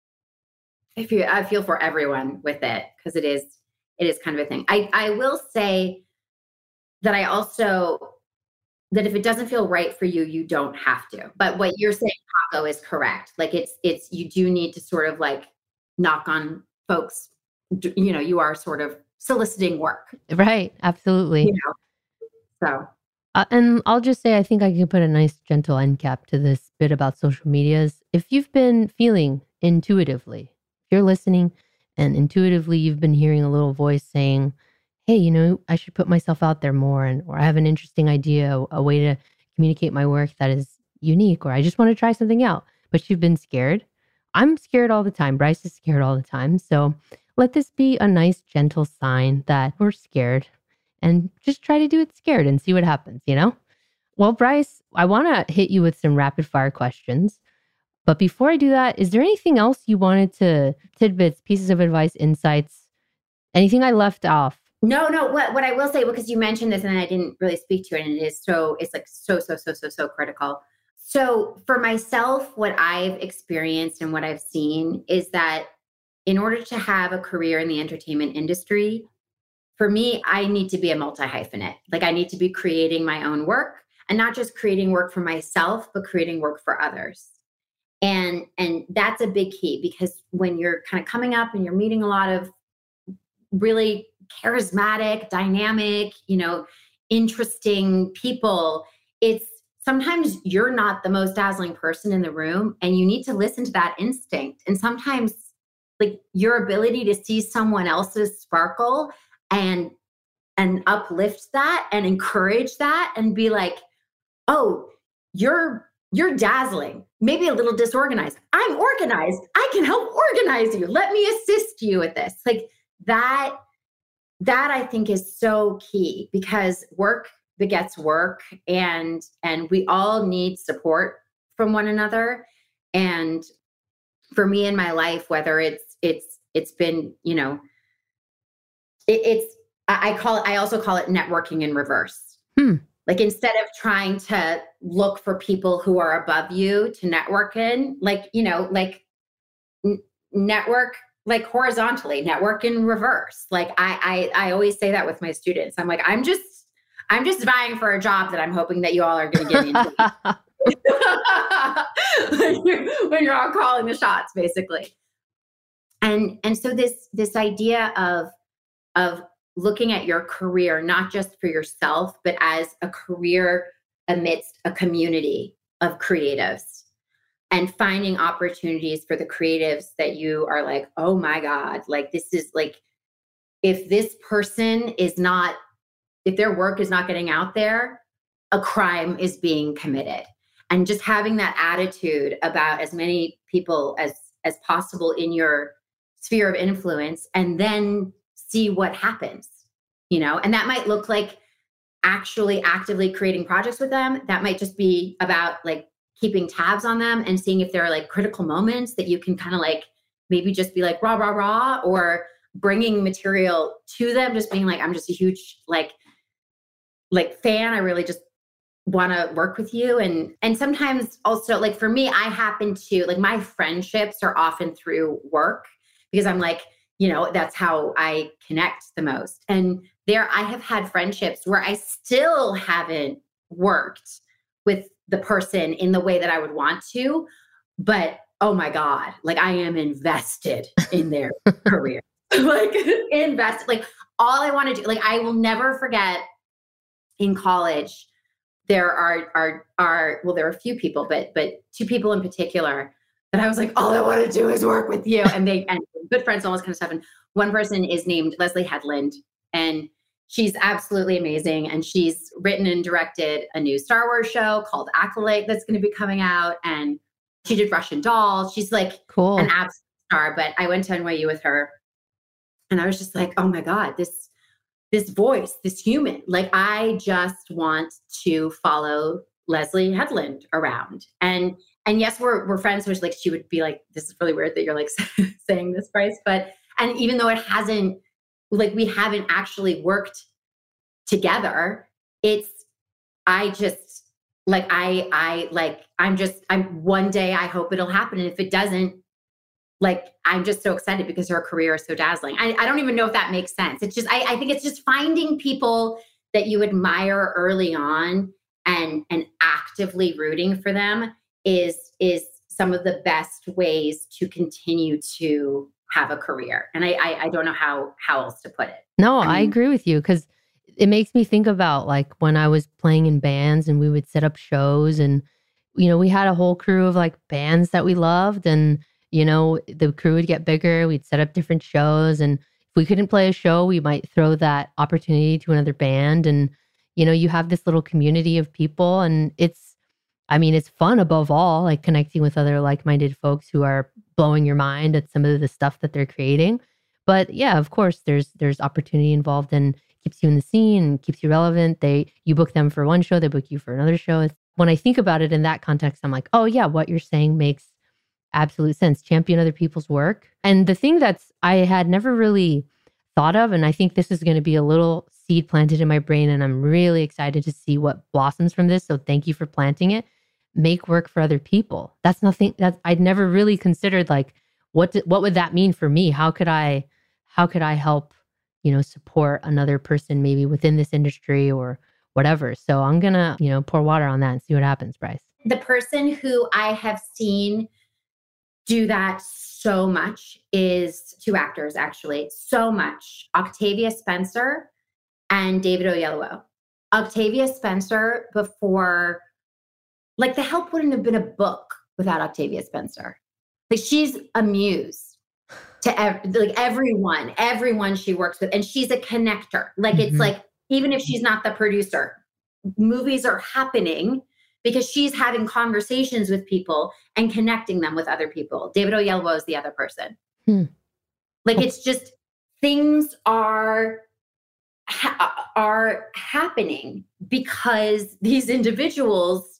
I feel, I feel for everyone with it, because it is, it is kind of a thing. I, I will say that I also, that if it doesn't feel right for you, you don't have to. But what you're saying, Paco, is correct. Like it's, it's, you do need to sort of like knock on folks, you know, you are sort of soliciting work. Right. Absolutely. You know? So. Uh, and I'll just say, I think I can put a nice gentle end cap to this bit about social medias. If you've been feeling intuitively, if you're listening and intuitively you've been hearing a little voice saying, hey, you know, I should put myself out there more, and or I have an interesting idea, a, a way to communicate my work that is unique, or I just want to try something out, but you've been scared. I'm scared all the time. Bryce is scared all the time. So let this be a nice, gentle sign that we're scared, and just try to do it scared and see what happens, you know? Well, Bryce, I want to hit you with some rapid fire questions. But before I do that, is there anything else you wanted to, tidbits, pieces of advice, insights, anything I left off? No, no. What what I will say, because you mentioned this and I didn't really speak to it, and it is so, it's like so, so, so, so, so critical. So for myself, what I've experienced and what I've seen is that in order to have a career in the entertainment industry, for me, I need to be a multi-hyphenate. Like I need to be creating my own work, and not just creating work for myself, but creating work for others. And, and that's a big key, because when you're kind of coming up and you're meeting a lot of really charismatic, dynamic, you know, interesting people, it's sometimes you're not the most dazzling person in the room, and you need to listen to that instinct. And sometimes like your ability to see someone else's sparkle and, and uplift that and encourage that and be like, oh, you're, you're dazzling, maybe a little disorganized. I'm organized. I can help organize you. Let me assist you with this. Like that, that I think is so key, because work begets work, and, and we all need support from one another. And for me in my life, whether it's, it's, it's been, you know, it, it's, I call it, I also call it networking in reverse. Hmm. Like instead of trying to look for people who are above you to network in, like, you know, like n- network, like horizontally, network in reverse. Like I, I, I always say that with my students. I'm like, I'm just, I'm just vying for a job that I'm hoping that you all are going to give me. when, you're, when you're all calling the shots, basically. And and so this this idea of of looking at your career, not just for yourself, but as a career amidst a community of creatives, and finding opportunities for the creatives that you are like, oh my God, like this is like, if this person is not, if their work is not getting out there, a crime is being committed. And just having that attitude about as many people as as possible in your sphere of influence, and then see what happens, you know, and that might look like actually actively creating projects with them. That might just be about like keeping tabs on them and seeing if there are like critical moments that you can kind of like maybe just be like rah, rah, rah, or bringing material to them, just being like, I'm just a huge like, like fan. I really just want to work with you. And, and sometimes also like for me, I happen to like my friendships are often through work, because I'm like, you know, that's how I connect the most. And there I have had friendships where I still haven't worked with the person in the way that I would want to, but oh my God, like I am invested in their career, like invested, like all I want to do, like I will never forget in college, there are, are, are, well, there are a few people, but, but two people in particular that I was like, all I want to do is work with you. And they, and good friends, all this kind of stuff. And one person is named Leslie Headland, and she's absolutely amazing. And she's written and directed a new Star Wars show called Acolyte that's going to be coming out. And she did Russian Doll. She's like cool. An absolute star. But I went to N Y U with her, and I was just like, oh my God, this, this voice, this human, like I just want to follow Leslie Headland around. And And yes, we're we're friends, which like she would be like, this is really weird that you're like saying this, Bryce. But and even though it hasn't, like we haven't actually worked together, it's I just like I I like I'm just I'm one day I hope it'll happen. And if it doesn't, like I'm just so excited because her career is so dazzling. I, I don't even know if that makes sense. It's just I, I think it's just finding people that you admire early on and and actively rooting for them is is some of the best ways to continue to have a career. And I I, I don't know how how else to put it. No, I, mean, I agree with you, because it makes me think about like when I was playing in bands and we would set up shows, and you know, we had a whole crew of like bands that we loved, and you know, the crew would get bigger, we'd set up different shows, and if we couldn't play a show, we might throw that opportunity to another band, and you know, you have this little community of people, and it's I mean, it's fun above all, like connecting with other like-minded folks who are blowing your mind at some of the stuff that they're creating. But yeah, of course, there's there's opportunity involved, and keeps you in the scene and keeps you relevant. They you book them for one show, they book you for another show. It's, when I think about it in that context, I'm like, oh yeah, what you're saying makes absolute sense. Champion other people's work. And the thing that's I had never really thought of, and I think this is going to be a little seed planted in my brain, and I'm really excited to see what blossoms from this. So thank you for planting it. Make work for other people. That's nothing that I'd never really considered. Like, what did, what would that mean for me? How could I, how could I help, you know, support another person maybe within this industry or whatever? So I'm gonna, you know, pour water on that and see what happens, Bryce. The person who I have seen do that so much is two actors, actually, so much. Octavia Spencer and David Oyelowo. Octavia Spencer, before, like The Help wouldn't have been a book without Octavia Spencer. Like she's a muse to ev- like everyone, everyone she works with. And she's a connector. Like mm-hmm. It's like, even if she's not the producer, movies are happening because she's having conversations with people and connecting them with other people. David Oyelowo is the other person. Hmm. Like it's just, things are ha- are happening because these individuals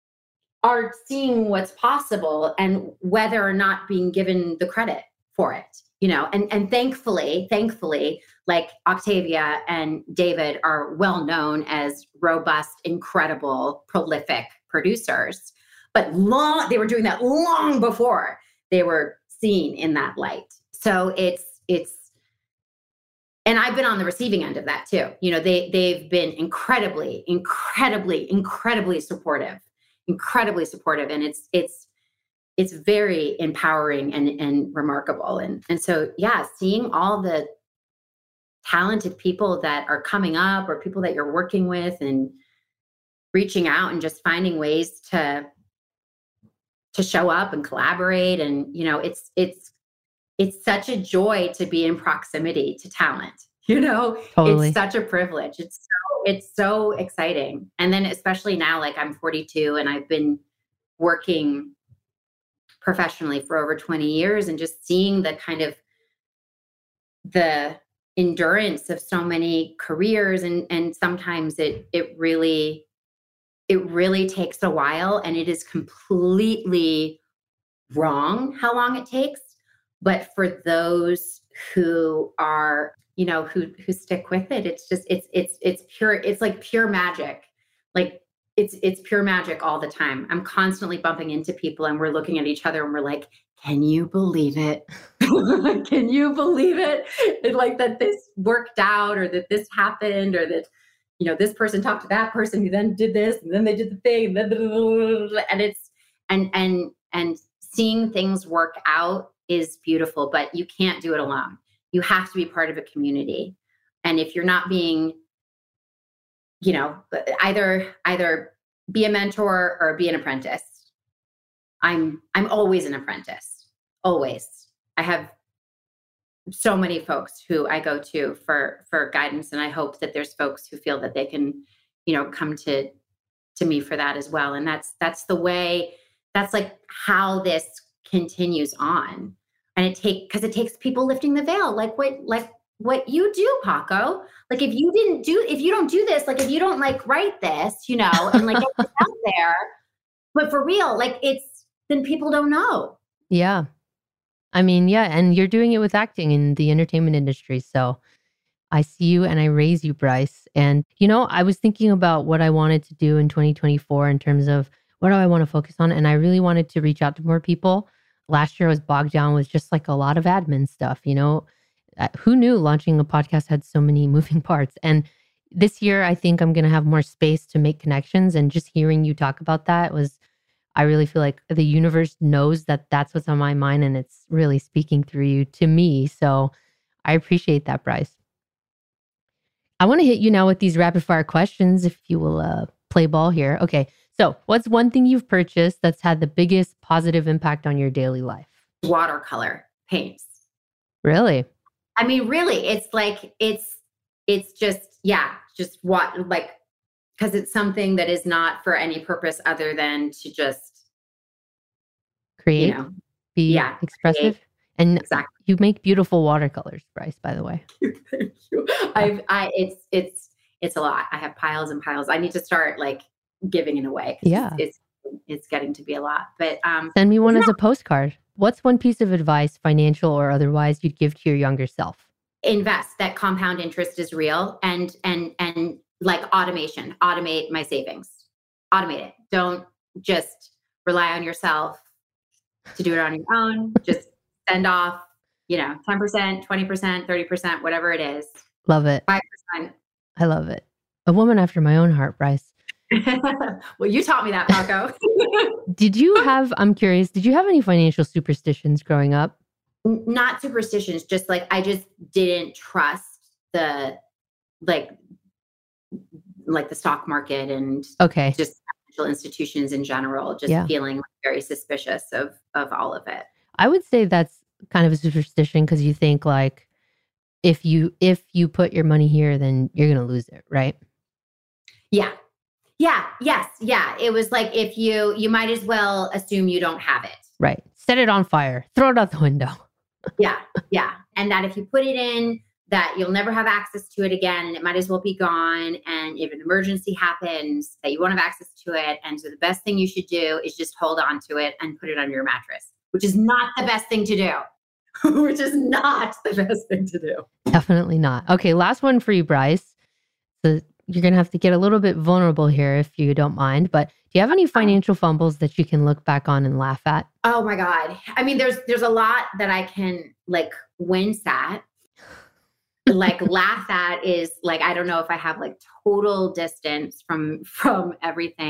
are seeing what's possible and whether or not being given the credit for it, you know, and, and thankfully, thankfully, like Octavia and David are well known as robust, incredible, prolific producers, but long, they were doing that long before they were seen in that light. So it's, it's, and I've been on the receiving end of that too. You know, they, they've been incredibly, incredibly, incredibly supportive incredibly supportive, and it's it's it's very empowering and and remarkable. And and so yeah, seeing all the talented people that are coming up or people that you're working with and reaching out and just finding ways to to show up and collaborate. And, you know, it's, it's, it's such a joy to be in proximity to talent, you know, Totally. it's such a privilege. It's so, it's so exciting. And then especially now, like I'm forty-two and I've been working professionally for over twenty years, and just seeing the kind of the endurance of so many careers. And, and sometimes it, it really, it really takes a while, and it is completely wrong how long it takes. But for those who are, you know, who, who stick with it, it's just, it's, it's, it's pure, it's like pure magic. Like it's, it's pure magic all the time. I'm constantly bumping into people and we're looking at each other and we're like, can you believe it? Can you believe it? And like that this worked out, or that this happened, or that, you know, this person talked to that person who then did this, and then they did the thing, and, then, and it's, and, and, and seeing things work out is beautiful, but you can't do it alone. You have to be part of a community. And if you're not being, you know, either, either be a mentor or be an apprentice. I'm, I'm always an apprentice, always. I have so many folks who I go to for, for guidance. And I hope that there's folks who feel that they can, you know, come to, to me for that as well. And that's, that's the way, that's like how this continues on. And it take, cause it takes people lifting the veil, like what, like what you do, Paco. Like if you didn't do, if you don't do this, like if you don't like write this, you know, and like get it out there, but for real, like it's, then people don't know. Yeah. I mean, yeah. And you're doing it with acting in the entertainment industry. So I see you and I raise you, Bryce. And, you know, I was thinking about what I wanted to do in twenty twenty-four in terms of what do I want to focus on? And I really wanted to reach out to more people. Last year I was bogged down with just like a lot of admin stuff, you know. Uh, who knew launching a podcast had so many moving parts? And this year, I think I'm going to have more space to make connections. And just hearing you talk about that was, I really feel like the universe knows that that's what's on my mind, and it's really speaking through you to me. So I appreciate that, Bryce. I want to hit you now with these rapid fire questions, if you will uh, play ball here. Okay. So what's one thing you've purchased that's had the biggest positive impact on your daily life? Watercolor paints. Really? I mean, really, it's like, it's, it's just, yeah, just what, like, because it's something that is not for any purpose other than to just create, you know, be yeah, expressive. create. And Exactly. you make beautiful watercolors, Bryce, by the way. Thank you. I've, I, it's, it's, it's a lot. I have piles and piles. I need to start like giving it away. Yeah. It's, it's, it's getting to be a lot, but, um, Send me one as a postcard. What's one piece of advice, financial or otherwise, you'd give to your younger self? invest. That compound interest is real. And, and, and like automation, automate my savings, automate it. Don't just rely on yourself to do it on your own. Just send off, you know, ten percent, twenty percent, thirty percent, whatever it is. Love it. five percent. I love it. A woman after my own heart, Bryce. Well, you taught me that, Paco. Did you have, I'm curious, did you have any financial superstitions growing up? Not superstitions, just like I just didn't trust the like like the stock market and Okay. just financial institutions in general, just Yeah. feeling like very suspicious of of all of it. I would say that's kind of a superstition because you think like if you if you put your money here, then you're gonna lose it, right? Yeah. Yeah. Yes. Yeah. It was like if you you might as well assume you don't have it. Right. Set it on fire. Throw it out the window. Yeah. Yeah. And that if you put it in, that you'll never have access to it again, and it might as well be gone. And if an emergency happens, that you won't have access to it. And so the best thing you should do is just hold on to it and put it on your mattress, which is not the best thing to do. Which is not the best thing to do. Definitely not. Okay, last one for you, Bryce. So you're going to have to get a little bit vulnerable here if you don't mind. But do you have any financial fumbles that you can look back on and laugh at? Oh my God. I mean, there's there's a lot that I can like wince at. Like laugh at is like, I don't know if I have like total distance from from everything.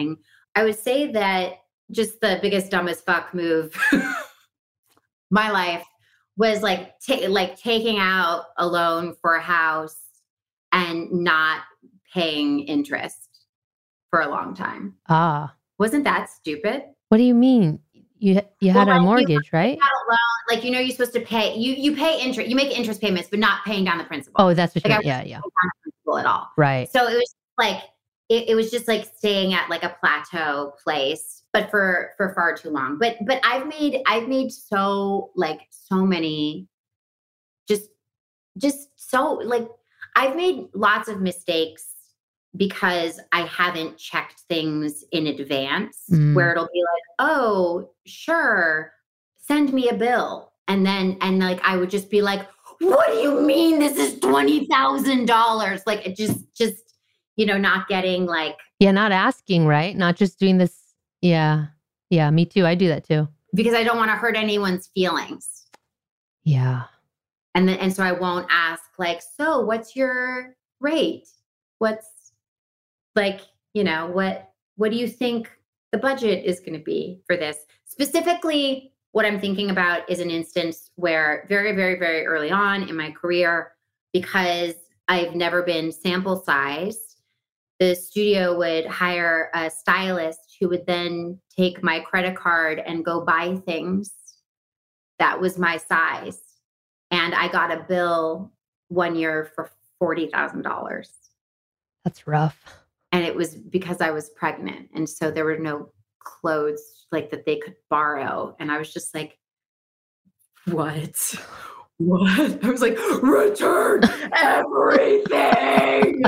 I would say that just the biggest, dumbest fuck move my life was like, ta- like taking out a loan for a house and not paying interest for a long time. Ah. Wasn't that stupid? What do you mean? You you had Well, a like, mortgage, you right? had a loan, like, you know, you're supposed to pay, you you pay interest, you make interest payments, but not paying down the principal. Oh, that's what you Like, meant. I Yeah, yeah. wasn't paying down the principal at all. Right. So it was like, it, it was just like staying at like a plateau place, but for, for far too long. But, but I've made, I've made so like, so many, just, just so like, I've made lots of mistakes because I haven't checked things in advance Mm. where it'll be like, oh, sure, send me a bill. And then, and like, I would just be like, what do you mean this is twenty thousand dollars? Like, it just, just, you know, not getting like, Yeah, not asking, right? Not just doing this. Yeah. Yeah, me too. I do that too. because I don't want to hurt anyone's feelings. Yeah. And then, and so I won't ask like, so what's your rate? What's like, you know, what, what do you think the budget is going to be for this? Specifically, what I'm thinking about is an instance where very, very, very early on in my career, because I've never been sample sized, the studio would hire a stylist who would then take my credit card and go buy things that was my size. And I got a bill one year for forty thousand dollars. That's rough. And it was because I was pregnant. And so there were no clothes like that they could borrow. And I was just like, what? What? I was like, return everything.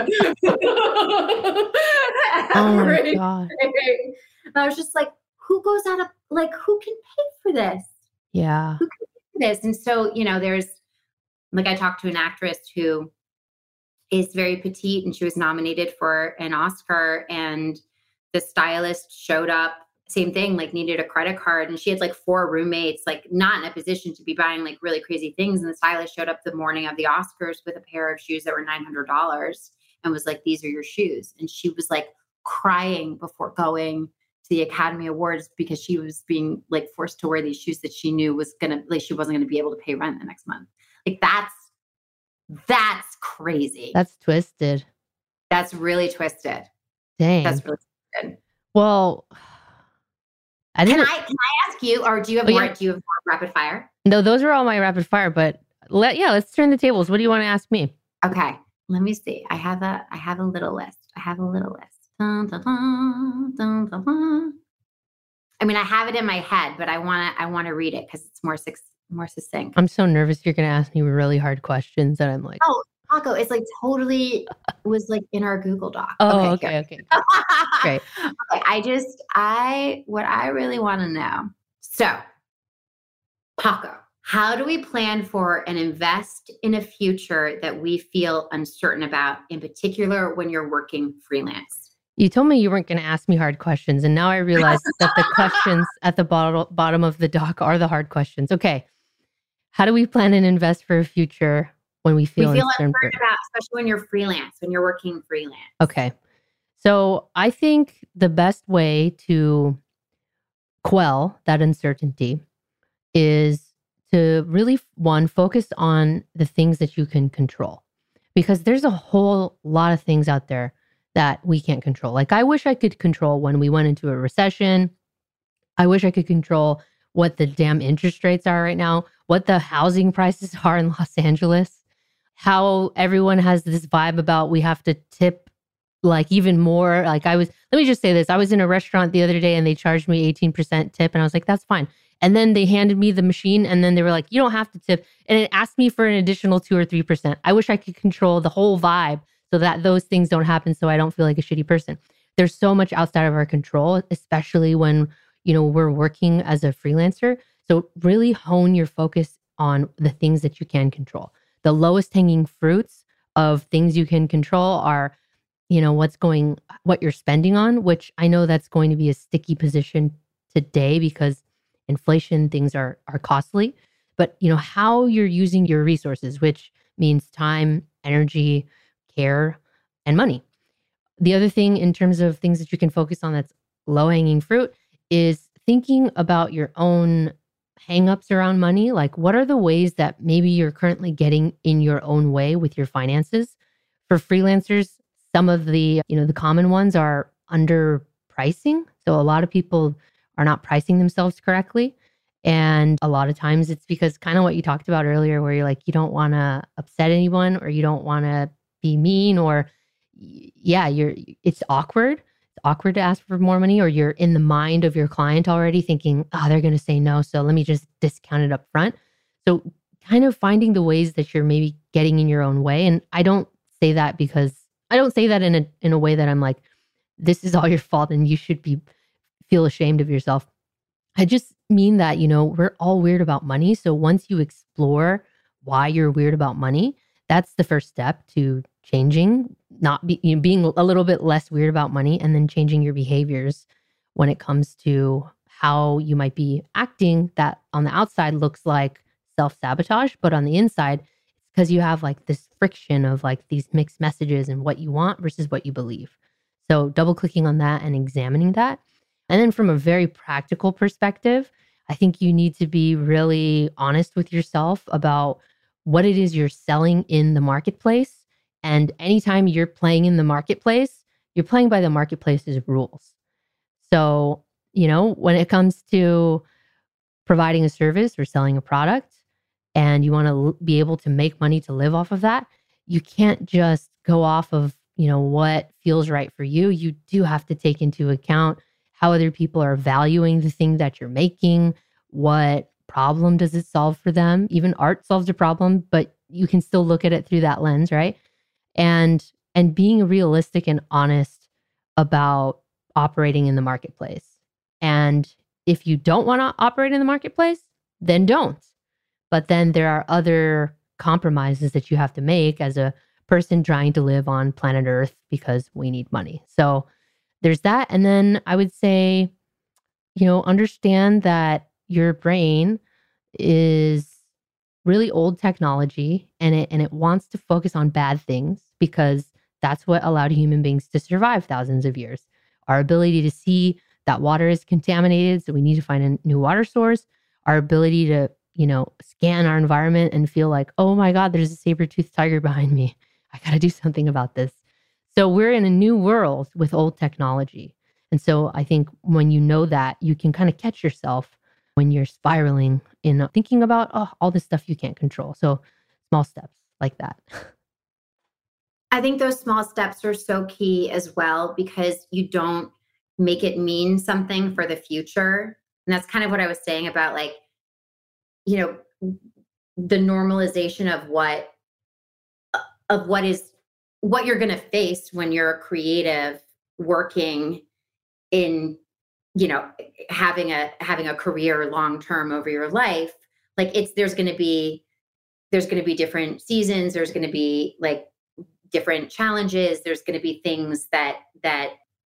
Oh my Everything. God. And I was just like, who goes out of, like, who can pay for this? Yeah. Who can pay for this? And so, you know, there's, like, I talked to an actress who is very petite and she was nominated for an Oscar, and the stylist showed up, same thing, like needed a credit card, and she had like four roommates, like not in a position to be buying like really crazy things. And the stylist showed up the morning of the Oscars with a pair of shoes that were nine hundred dollars and was like, these are your shoes. And she was like crying before going to the Academy Awards because she was being like forced to wear these shoes that she knew was going to, like, she wasn't going to be able to pay rent the next month. Like that's, that's crazy. That's twisted. That's really twisted. Dang. That's really twisted. Well, I Can didn't. I, can I ask you, or do you have Oh, more, yeah. do you have more rapid fire? No, those are all my rapid fire, but let, yeah, let's turn the tables. What do you want to ask me? Okay. Let me see. I have a, I have a little list. I have a little list. Dun, dun, dun, dun, dun, dun. I mean, I have it in my head, but I want to, I want to read it because it's more, suc- more succinct. I'm so nervous you're going to ask me really hard questions that I'm like, Oh, Paco, it's like totally was like in our Google Doc. oh, here. okay, okay. Great. Okay, I just, I, what I really want to know. So, Paco, how do we plan for and invest in a future that we feel uncertain about, in particular when you're working freelance? You told me you weren't going to ask me hard questions, and now I realize that the questions at the bottom bottom of the doc are the hard questions. Okay. How do we plan and invest for a future when we feel, we feel uncertain? uncertain about, especially when you're freelance, when you're working freelance. Okay. So I think the best way to quell that uncertainty is to really, one, focus on the things that you can control. Because there's a whole lot of things out there that we can't control. Like, I wish I could control when we went into a recession. I wish I could control what the damn interest rates are right now, what the housing prices are in Los Angeles, how everyone has this vibe about we have to tip like even more. Like I was, let me just say this. I was in a restaurant the other day and they charged me eighteen percent tip and I was like, that's fine. And then they handed me the machine and then they were like, you don't have to tip. And it asked me for an additional two or three percent. I wish I could control the whole vibe so that those things don't happen so I don't feel like a shitty person. There's so much outside of our control, especially when, you know, we're working as a freelancer. So really hone your focus on the things that you can control. The lowest hanging fruits of things you can control are, you know, what's going, what you're spending on, which I know that's going to be a sticky position today because inflation, things are are costly. But, you know, how you're using your resources, which means time, energy, care, and money. The other thing in terms of things that you can focus on that's low-hanging fruit is thinking about your own hangups around money. Like, what are the ways that maybe you're currently getting in your own way with your finances? For freelancers, some of the, you know, the common ones are underpricing. So a lot of people are not pricing themselves correctly. And a lot of times it's because kind of what you talked about earlier, where you're like, you don't want to upset anyone, or you don't want to be mean, or yeah, you're, it's awkward. It's awkward to ask for more money, or you're in the mind of your client already thinking, oh, they're going to say no, so let me just discount it up front. So kind of finding the ways that you're maybe getting in your own way. And I don't say that because I don't say that in a in a way that I'm like, this is all your fault and you should be feel ashamed of yourself. I just mean that, you know, we're all weird about money. So once you explore why you're weird about money, that's the first step to changing, not be, you know, being a little bit less weird about money, and then changing your behaviors when it comes to how you might be acting that on the outside looks like self-sabotage, but on the inside, it's because you have like this friction of like these mixed messages and what you want versus what you believe. So double clicking on that and examining that. And then from a very practical perspective, I think you need to be really honest with yourself about what it is you're selling in the marketplace. And anytime you're playing in the marketplace, you're playing by the marketplace's rules. So, you know, when it comes to providing a service or selling a product, and you want to l- be able to make money to live off of that, you can't just go off of, you know, what feels right for you. You do have to take into account how other people are valuing the thing that you're making. What problem does it solve for them? Even art solves a problem, but you can still look at it through that lens, right? And and being realistic and honest about operating in the marketplace. And if you don't want to operate in the marketplace, then don't. But then there are other compromises that you have to make as a person trying to live on planet Earth because we need money. So there's that. And then I would say, you know, understand that your brain is really old technology, and it and it wants to focus on bad things because that's what allowed human beings to survive thousands of years. Our ability to see that water is contaminated, so we need to find a new water source. Our ability to, you know, scan our environment and feel like, oh my God, there's a saber-toothed tiger behind me. I got to do something about this. So we're in a new world with old technology. And so I think when you know that, you can kind of catch yourself when you're spiraling in thinking about oh, all this stuff you can't control. So small steps like that. I think those small steps are so key as well, because you don't make it mean something for the future. And that's kind of what I was saying about, like, you know, the normalization of what, of what is, what you're going to face when you're a creative working in, you know, having a, having a career long-term over your life. Like it's, there's going to be, there's going to be different seasons. There's going to be like different challenges. There's going to be things that, that,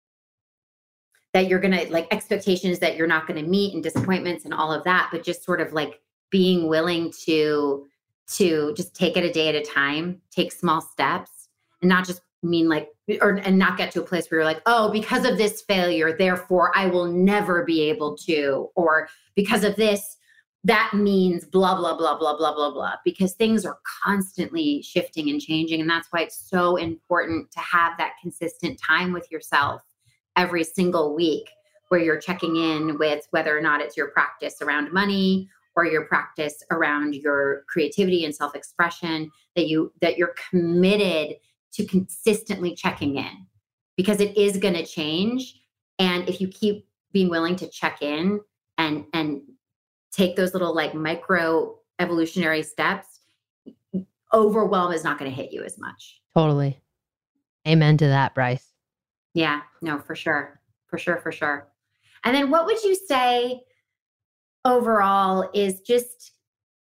that you're going to like expectations that you're not going to meet and disappointments and all of that, but just sort of like being willing to, to just take it a day at a time, take small steps, and not just mean like, or, and not get to a place where you're like, oh, because of this failure, therefore I will never be able to, or because of this, that means blah, blah, blah, blah, blah, blah, blah, because things are constantly shifting and changing. And that's why it's so important to have that consistent time with yourself every single week, where you're checking in with whether or not it's your practice around money or your practice around your creativity and self-expression, that you, that you're committed to consistently checking in, because it is going to change. And if you keep being willing to check in and, and take those little like micro evolutionary steps, overwhelm is not going to hit you as much. Totally. Amen to that, Bryce. Yeah, no, for sure. For sure. For sure. And then what would you say overall is just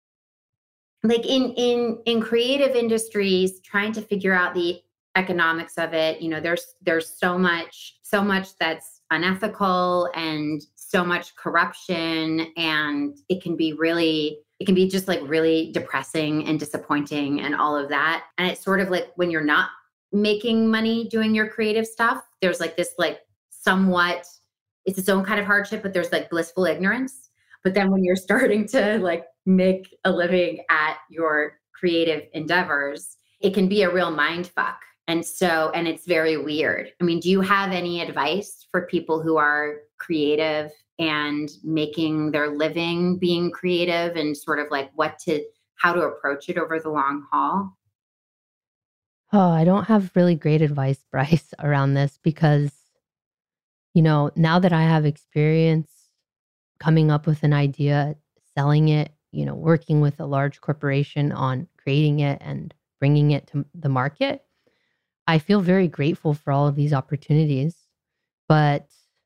like in, in, in creative industries, trying to figure out the economics of it? You know, there's, there's so much, so much that's unethical and so much corruption, and it can be really, it can be just like really depressing and disappointing and all of that. And it's sort of like when you're not making money doing your creative stuff, there's like this like somewhat it's its own kind of hardship, but there's like blissful ignorance. But then when you're starting to like make a living at your creative endeavors, it can be a real mind fuck. And so, and it's very weird. I mean, do you have any advice for people who are creative and making their living being creative, and sort of like what to, how to approach it over the long haul? Oh, I don't have really great advice, Bryce, around this because, you know, now that I have experience coming up with an idea, selling it, you know, working with a large corporation on creating it and bringing it to the market, I feel very grateful for all of these opportunities. But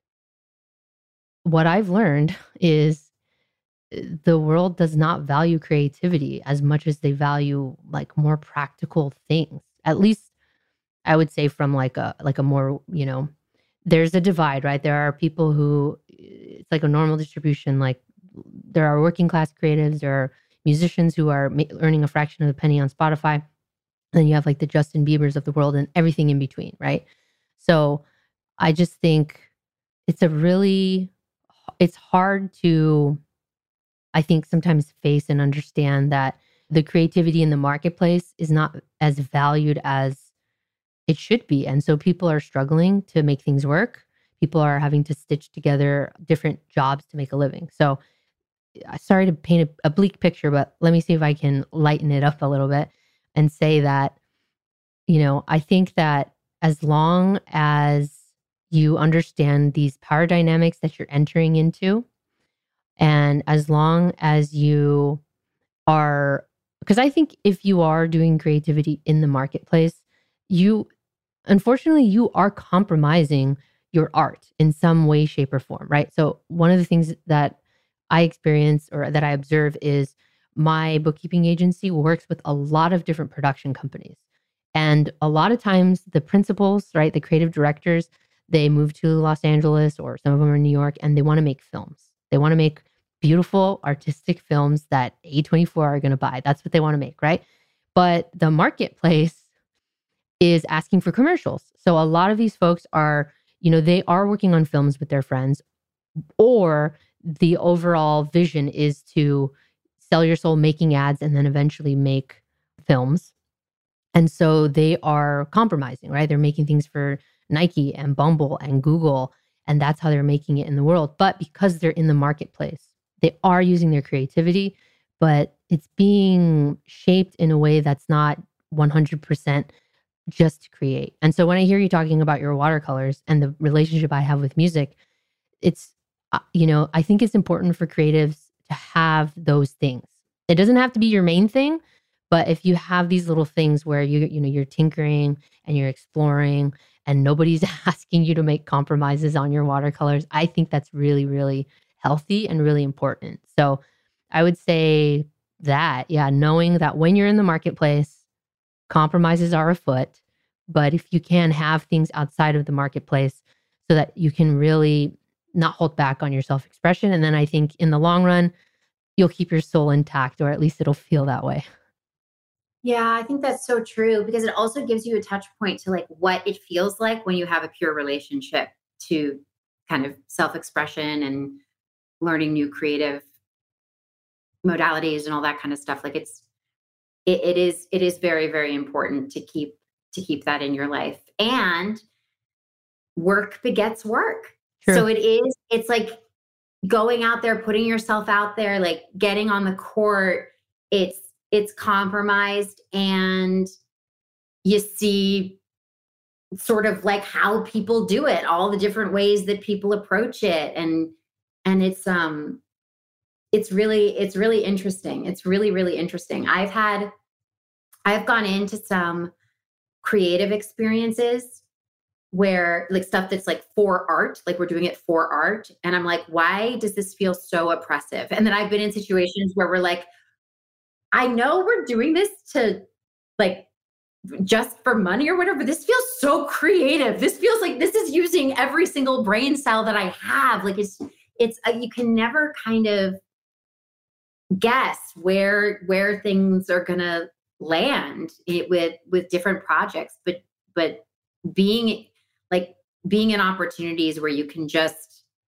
what I've learned is uh, the world does not value creativity as much as they value like more practical things. At least I would say from like a like a more, you know, there's a divide, right? There are people who it's like a normal distribution. Like there are working class creatives, there are musicians who are ma- earning a fraction of a penny on Spotify. Then you have like the Justin Biebers of the world and everything in between, right? So I just think it's a really, it's hard to, I think, sometimes face and understand that the creativity in the marketplace is not as valued as it should be. And so people are struggling to make things work. People are having to stitch together different jobs to make a living. So uh, sorry to paint a, a bleak picture, but let me see if I can lighten it up a little bit and say that, you know, I think that as long as you understand these power dynamics that you're entering into, and as long as you are, because I think if you are doing creativity in the marketplace, you, unfortunately, you are compromising your art in some way, shape, or form, right? So one of the things that I experience or that I observe is my bookkeeping agency works with a lot of different production companies. And a lot of times the principals, right, the creative directors, they move to Los Angeles or some of them are in New York and they want to make films. They want to make beautiful artistic films that A twenty-four are going to buy. That's what they want to make, right? But the marketplace is asking for commercials. So a lot of these folks are, you know, they are working on films with their friends, or the overall vision is to sell your soul making ads and then eventually make films. And so they are compromising, right? They're making things for Nike and Bumble and Google, and that's how they're making it in the world. But because they're in the marketplace, they are using their creativity, but it's being shaped in a way that's not one hundred percent just to create. And so when I hear you talking about your watercolors and the relationship I have with music, it's, uh, you know, I think it's important for creatives to have those things. It doesn't have to be your main thing, but if you have these little things where you, you know, you're tinkering and you're exploring and nobody's asking you to make compromises on your watercolors, I think that's really, really healthy and really important. So I would say that, yeah, knowing that when you're in the marketplace, compromises are afoot, but if you can have things outside of the marketplace so that you can really not hold back on your self-expression. And then I think in the long run, you'll keep your soul intact, or at least it'll feel that way. Yeah, I think that's so true, because it also gives you a touch point to like what it feels like when you have a pure relationship to kind of self-expression and learning new creative modalities and all that kind of stuff. Like it's, it, it is, it is very, very important to keep, to keep that in your life. And work begets work. True. So it is, it's like going out there, putting yourself out there, like getting on the court. It's, it's compromised, and you see sort of like how people do it, all the different ways that people approach it. And, and it's, um, it's really, it's really interesting. It's really, really interesting. I've had, I've gone into some creative experiences where like stuff that's like for art, like we're doing it for art. And I'm like, why does this feel so oppressive? And then I've been in situations where we're like, I know we're doing this to like just for money or whatever, but this feels so creative. This feels like this is using every single brain cell that I have. Like it's, it's, uh, you can never kind of guess where, where things are going to land it, with, with different projects, but, but being like being in opportunities where you can just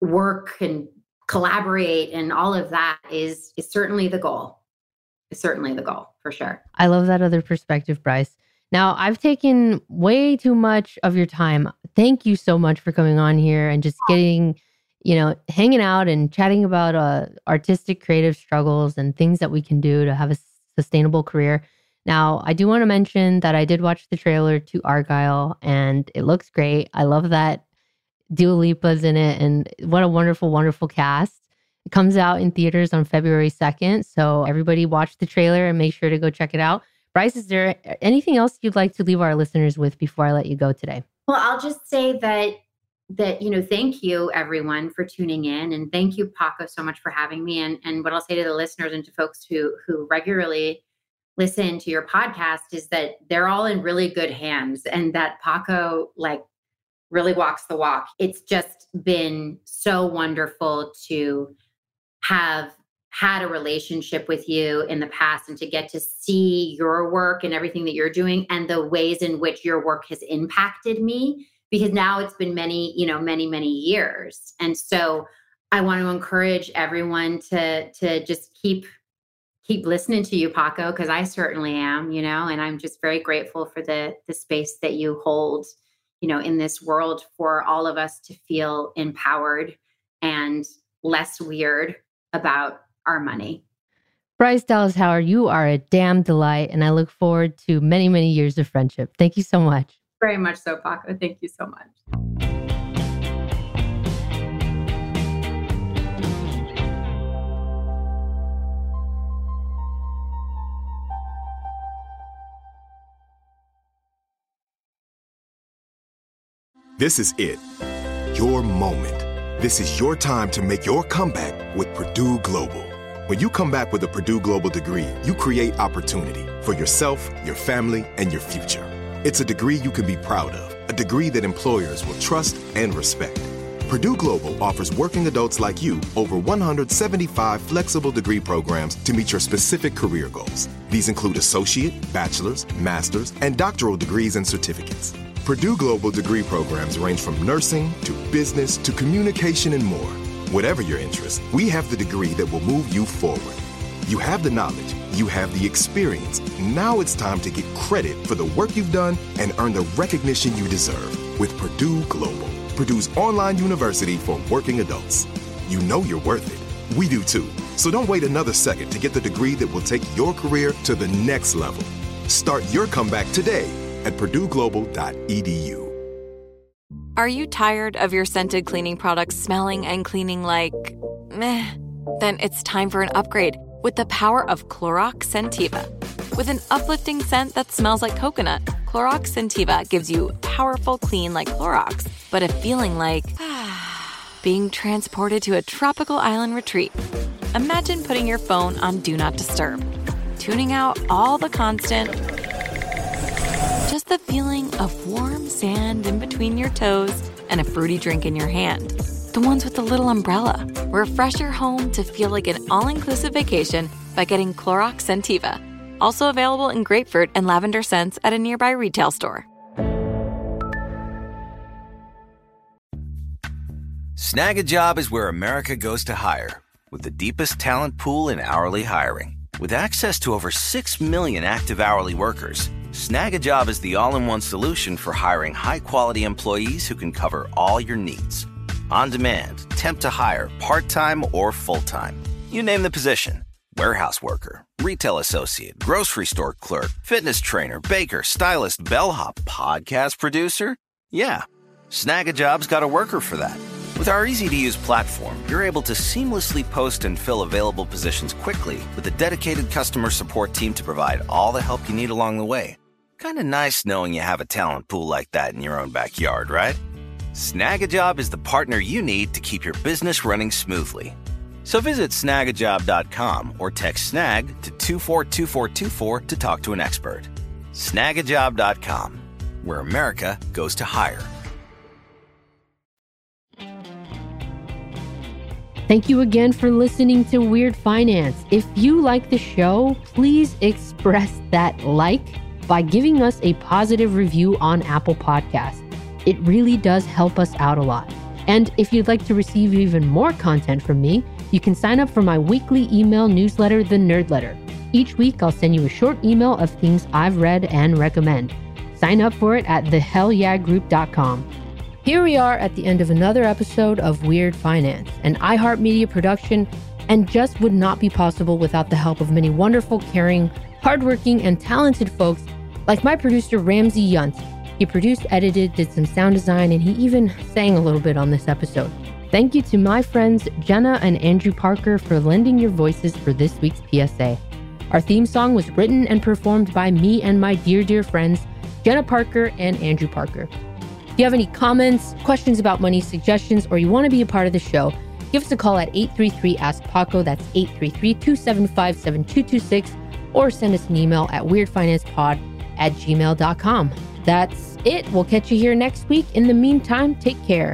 work and collaborate and all of that is is certainly the goal. It's certainly the goal for sure. I love that other perspective, Bryce. Now, I've taken way too much of your time. Thank you so much for coming on here and just getting, you know, hanging out and chatting about uh, artistic, creative struggles and things that we can do to have a sustainable career. Now, I do want to mention that I did watch the trailer to Argyle and it looks great. I love that Dua Lipa's in it and what a wonderful, wonderful cast. It comes out in theaters on February second. So everybody watch the trailer and make sure to go check it out. Bryce, is there anything else you'd like to leave our listeners with before I let you go today? Well, I'll just say that, that, you know, thank you everyone for tuning in. And thank you, Paco, so much for having me. And, and what I'll say to the listeners and to folks who, who regularly listen to your podcast is that they're all in really good hands and that Paco, like, really walks the walk. It's just been so wonderful to have had a relationship with you in the past and to get to see your work and everything that you're doing and the ways in which your work has impacted me, because now it's been many, you know, many, many years. And so I want to encourage everyone to, to just keep, keep listening to you, Paco, because I certainly am, you know, and I'm just very grateful for the, the space that you hold, you know, in this world for all of us to feel empowered and less weird about our money. Bryce Dallas Howard, you are a damn delight, and I look forward to many, many years of friendship. Thank you so much. Very much so, Paco. Thank you so much. This is it. Your moment. This is your time to make your comeback with Purdue Global. When you come back with a Purdue Global degree, you create opportunity for yourself, your family, and your future. It's a degree you can be proud of, a degree that employers will trust and respect. Purdue Global offers working adults like you over one hundred seventy-five flexible degree programs to meet your specific career goals. These include associate, bachelor's, master's, and doctoral degrees and certificates. Purdue Global degree programs range from nursing to business to communication and more. Whatever your interest, we have the degree that will move you forward. You have the knowledge, you have the experience. Now it's time to get credit for the work you've done and earn the recognition you deserve with Purdue Global, Purdue's online university for working adults. You know you're worth it. We do too. So don't wait another second to get the degree that will take your career to the next level. Start your comeback today at purdue global dot e d u. Are you tired of your scented cleaning products smelling and cleaning like meh? Then it's time for an upgrade with the power of Clorox Scentiva. With an uplifting scent that smells like coconut, Clorox Scentiva gives you powerful clean like Clorox, but a feeling like being transported to a tropical island retreat. Imagine putting your phone on Do Not Disturb, tuning out all the constant, just the feeling of warm sand in between your toes and a fruity drink in your hand. The ones with the little umbrella. Refresh your home to feel like an all-inclusive vacation by getting Clorox Scentiva. Also available in grapefruit and lavender scents at a nearby retail store. Snag a Job is where America goes to hire, with the deepest talent pool in hourly hiring. With access to over six million active hourly workers, Snag a Job is the all-in-one solution for hiring high-quality employees who can cover all your needs. On demand, temp to hire, part-time or full-time. You name the position. Warehouse worker, retail associate, grocery store clerk, fitness trainer, baker, stylist, bellhop, podcast producer. Yeah, Snag a Job's got a worker for that. With our easy-to-use platform, you're able to seamlessly post and fill available positions quickly with a dedicated customer support team to provide all the help you need along the way. Kind of nice knowing you have a talent pool like that in your own backyard, right? Snag a Job is the partner you need to keep your business running smoothly. So visit snag a job dot com or text SNAG to two four two four two four to talk to an expert. snag a job dot com, where America goes to hire. Thank you again for listening to Weird Finance. If you like the show, please express that like by giving us a positive review on Apple Podcasts. It really does help us out a lot. And if you'd like to receive even more content from me, you can sign up for my weekly email newsletter, The Nerd Letter. Each week, I'll send you a short email of things I've read and recommend. Sign up for it at the hell yeah group dot com. Here we are at the end of another episode of Weird Finance, an iHeartMedia production, and just would not be possible without the help of many wonderful, caring, hardworking, and talented folks like my producer, Ramsey Yunt. He produced, edited, did some sound design, and he even sang a little bit on this episode. Thank you to my friends Jenna and Andrew Parker for lending your voices for this week's P S A. Our theme song was written and performed by me and my dear, dear friends, Jenna Parker and Andrew Parker. If you have any comments, questions about money, suggestions, or you want to be a part of the show, give us a call at eight three three, ask Paco, that's eight three three, two seven five, seven two two six, or send us an email at weirdfinancepod at gmail dot com. That's it. We'll catch you here next week. In the meantime, take care.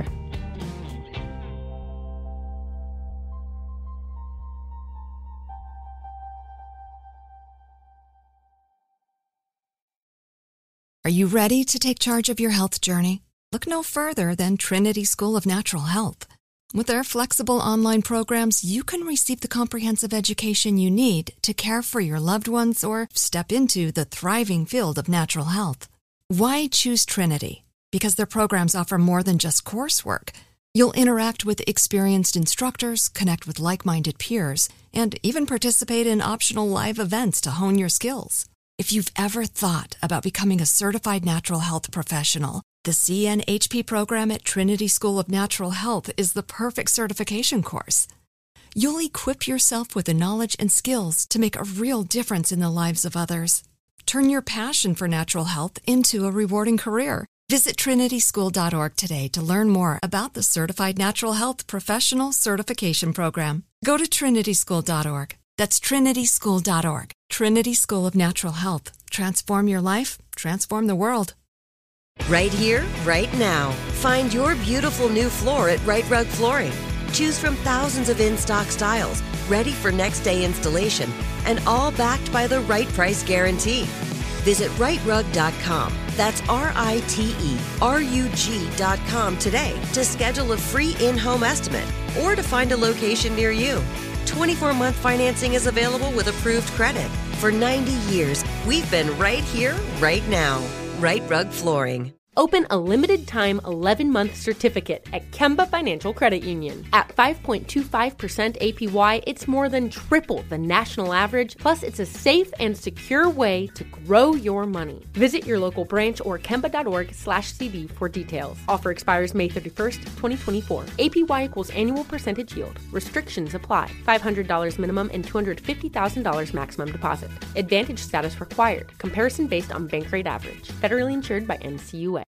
Are you ready to take charge of your health journey? Look no further than Trinity School of Natural Health. With their flexible online programs, you can receive the comprehensive education you need to care for your loved ones or step into the thriving field of natural health. Why choose Trinity? Because their programs offer more than just coursework. You'll interact with experienced instructors, connect with like-minded peers, and even participate in optional live events to hone your skills. If you've ever thought about becoming a certified natural health professional, the C N H P program at Trinity School of Natural Health is the perfect certification course. You'll equip yourself with the knowledge and skills to make a real difference in the lives of others. Turn your passion for natural health into a rewarding career. Visit trinity school dot org today to learn more about the Certified Natural Health Professional Certification Program. Go to trinity school dot org. That's trinity school dot org. Trinity School of Natural Health. Transform your life, transform the world. Right here, right now. Find your beautiful new floor at Right Rug Flooring. Choose from thousands of in-stock styles, ready for next day installation, and all backed by the right price guarantee. Visit right rug dot com. That's R I T E R U G dot com today to schedule a free in-home estimate or to find a location near you. twenty-four month financing is available with approved credit. For ninety years, we've been right here, right now. Right Rug Flooring. Open a limited-time eleven-month certificate at Kemba Financial Credit Union. At five point two five percent A P Y, it's more than triple the national average, plus it's a safe and secure way to grow your money. Visit your local branch or kemba dot org slash C D for details. Offer expires May thirty-first, twenty twenty-four. A P Y equals annual percentage yield. Restrictions apply. five hundred dollars minimum and two hundred fifty thousand dollars maximum deposit. Advantage status required. Comparison based on bank rate average. Federally insured by N C U A.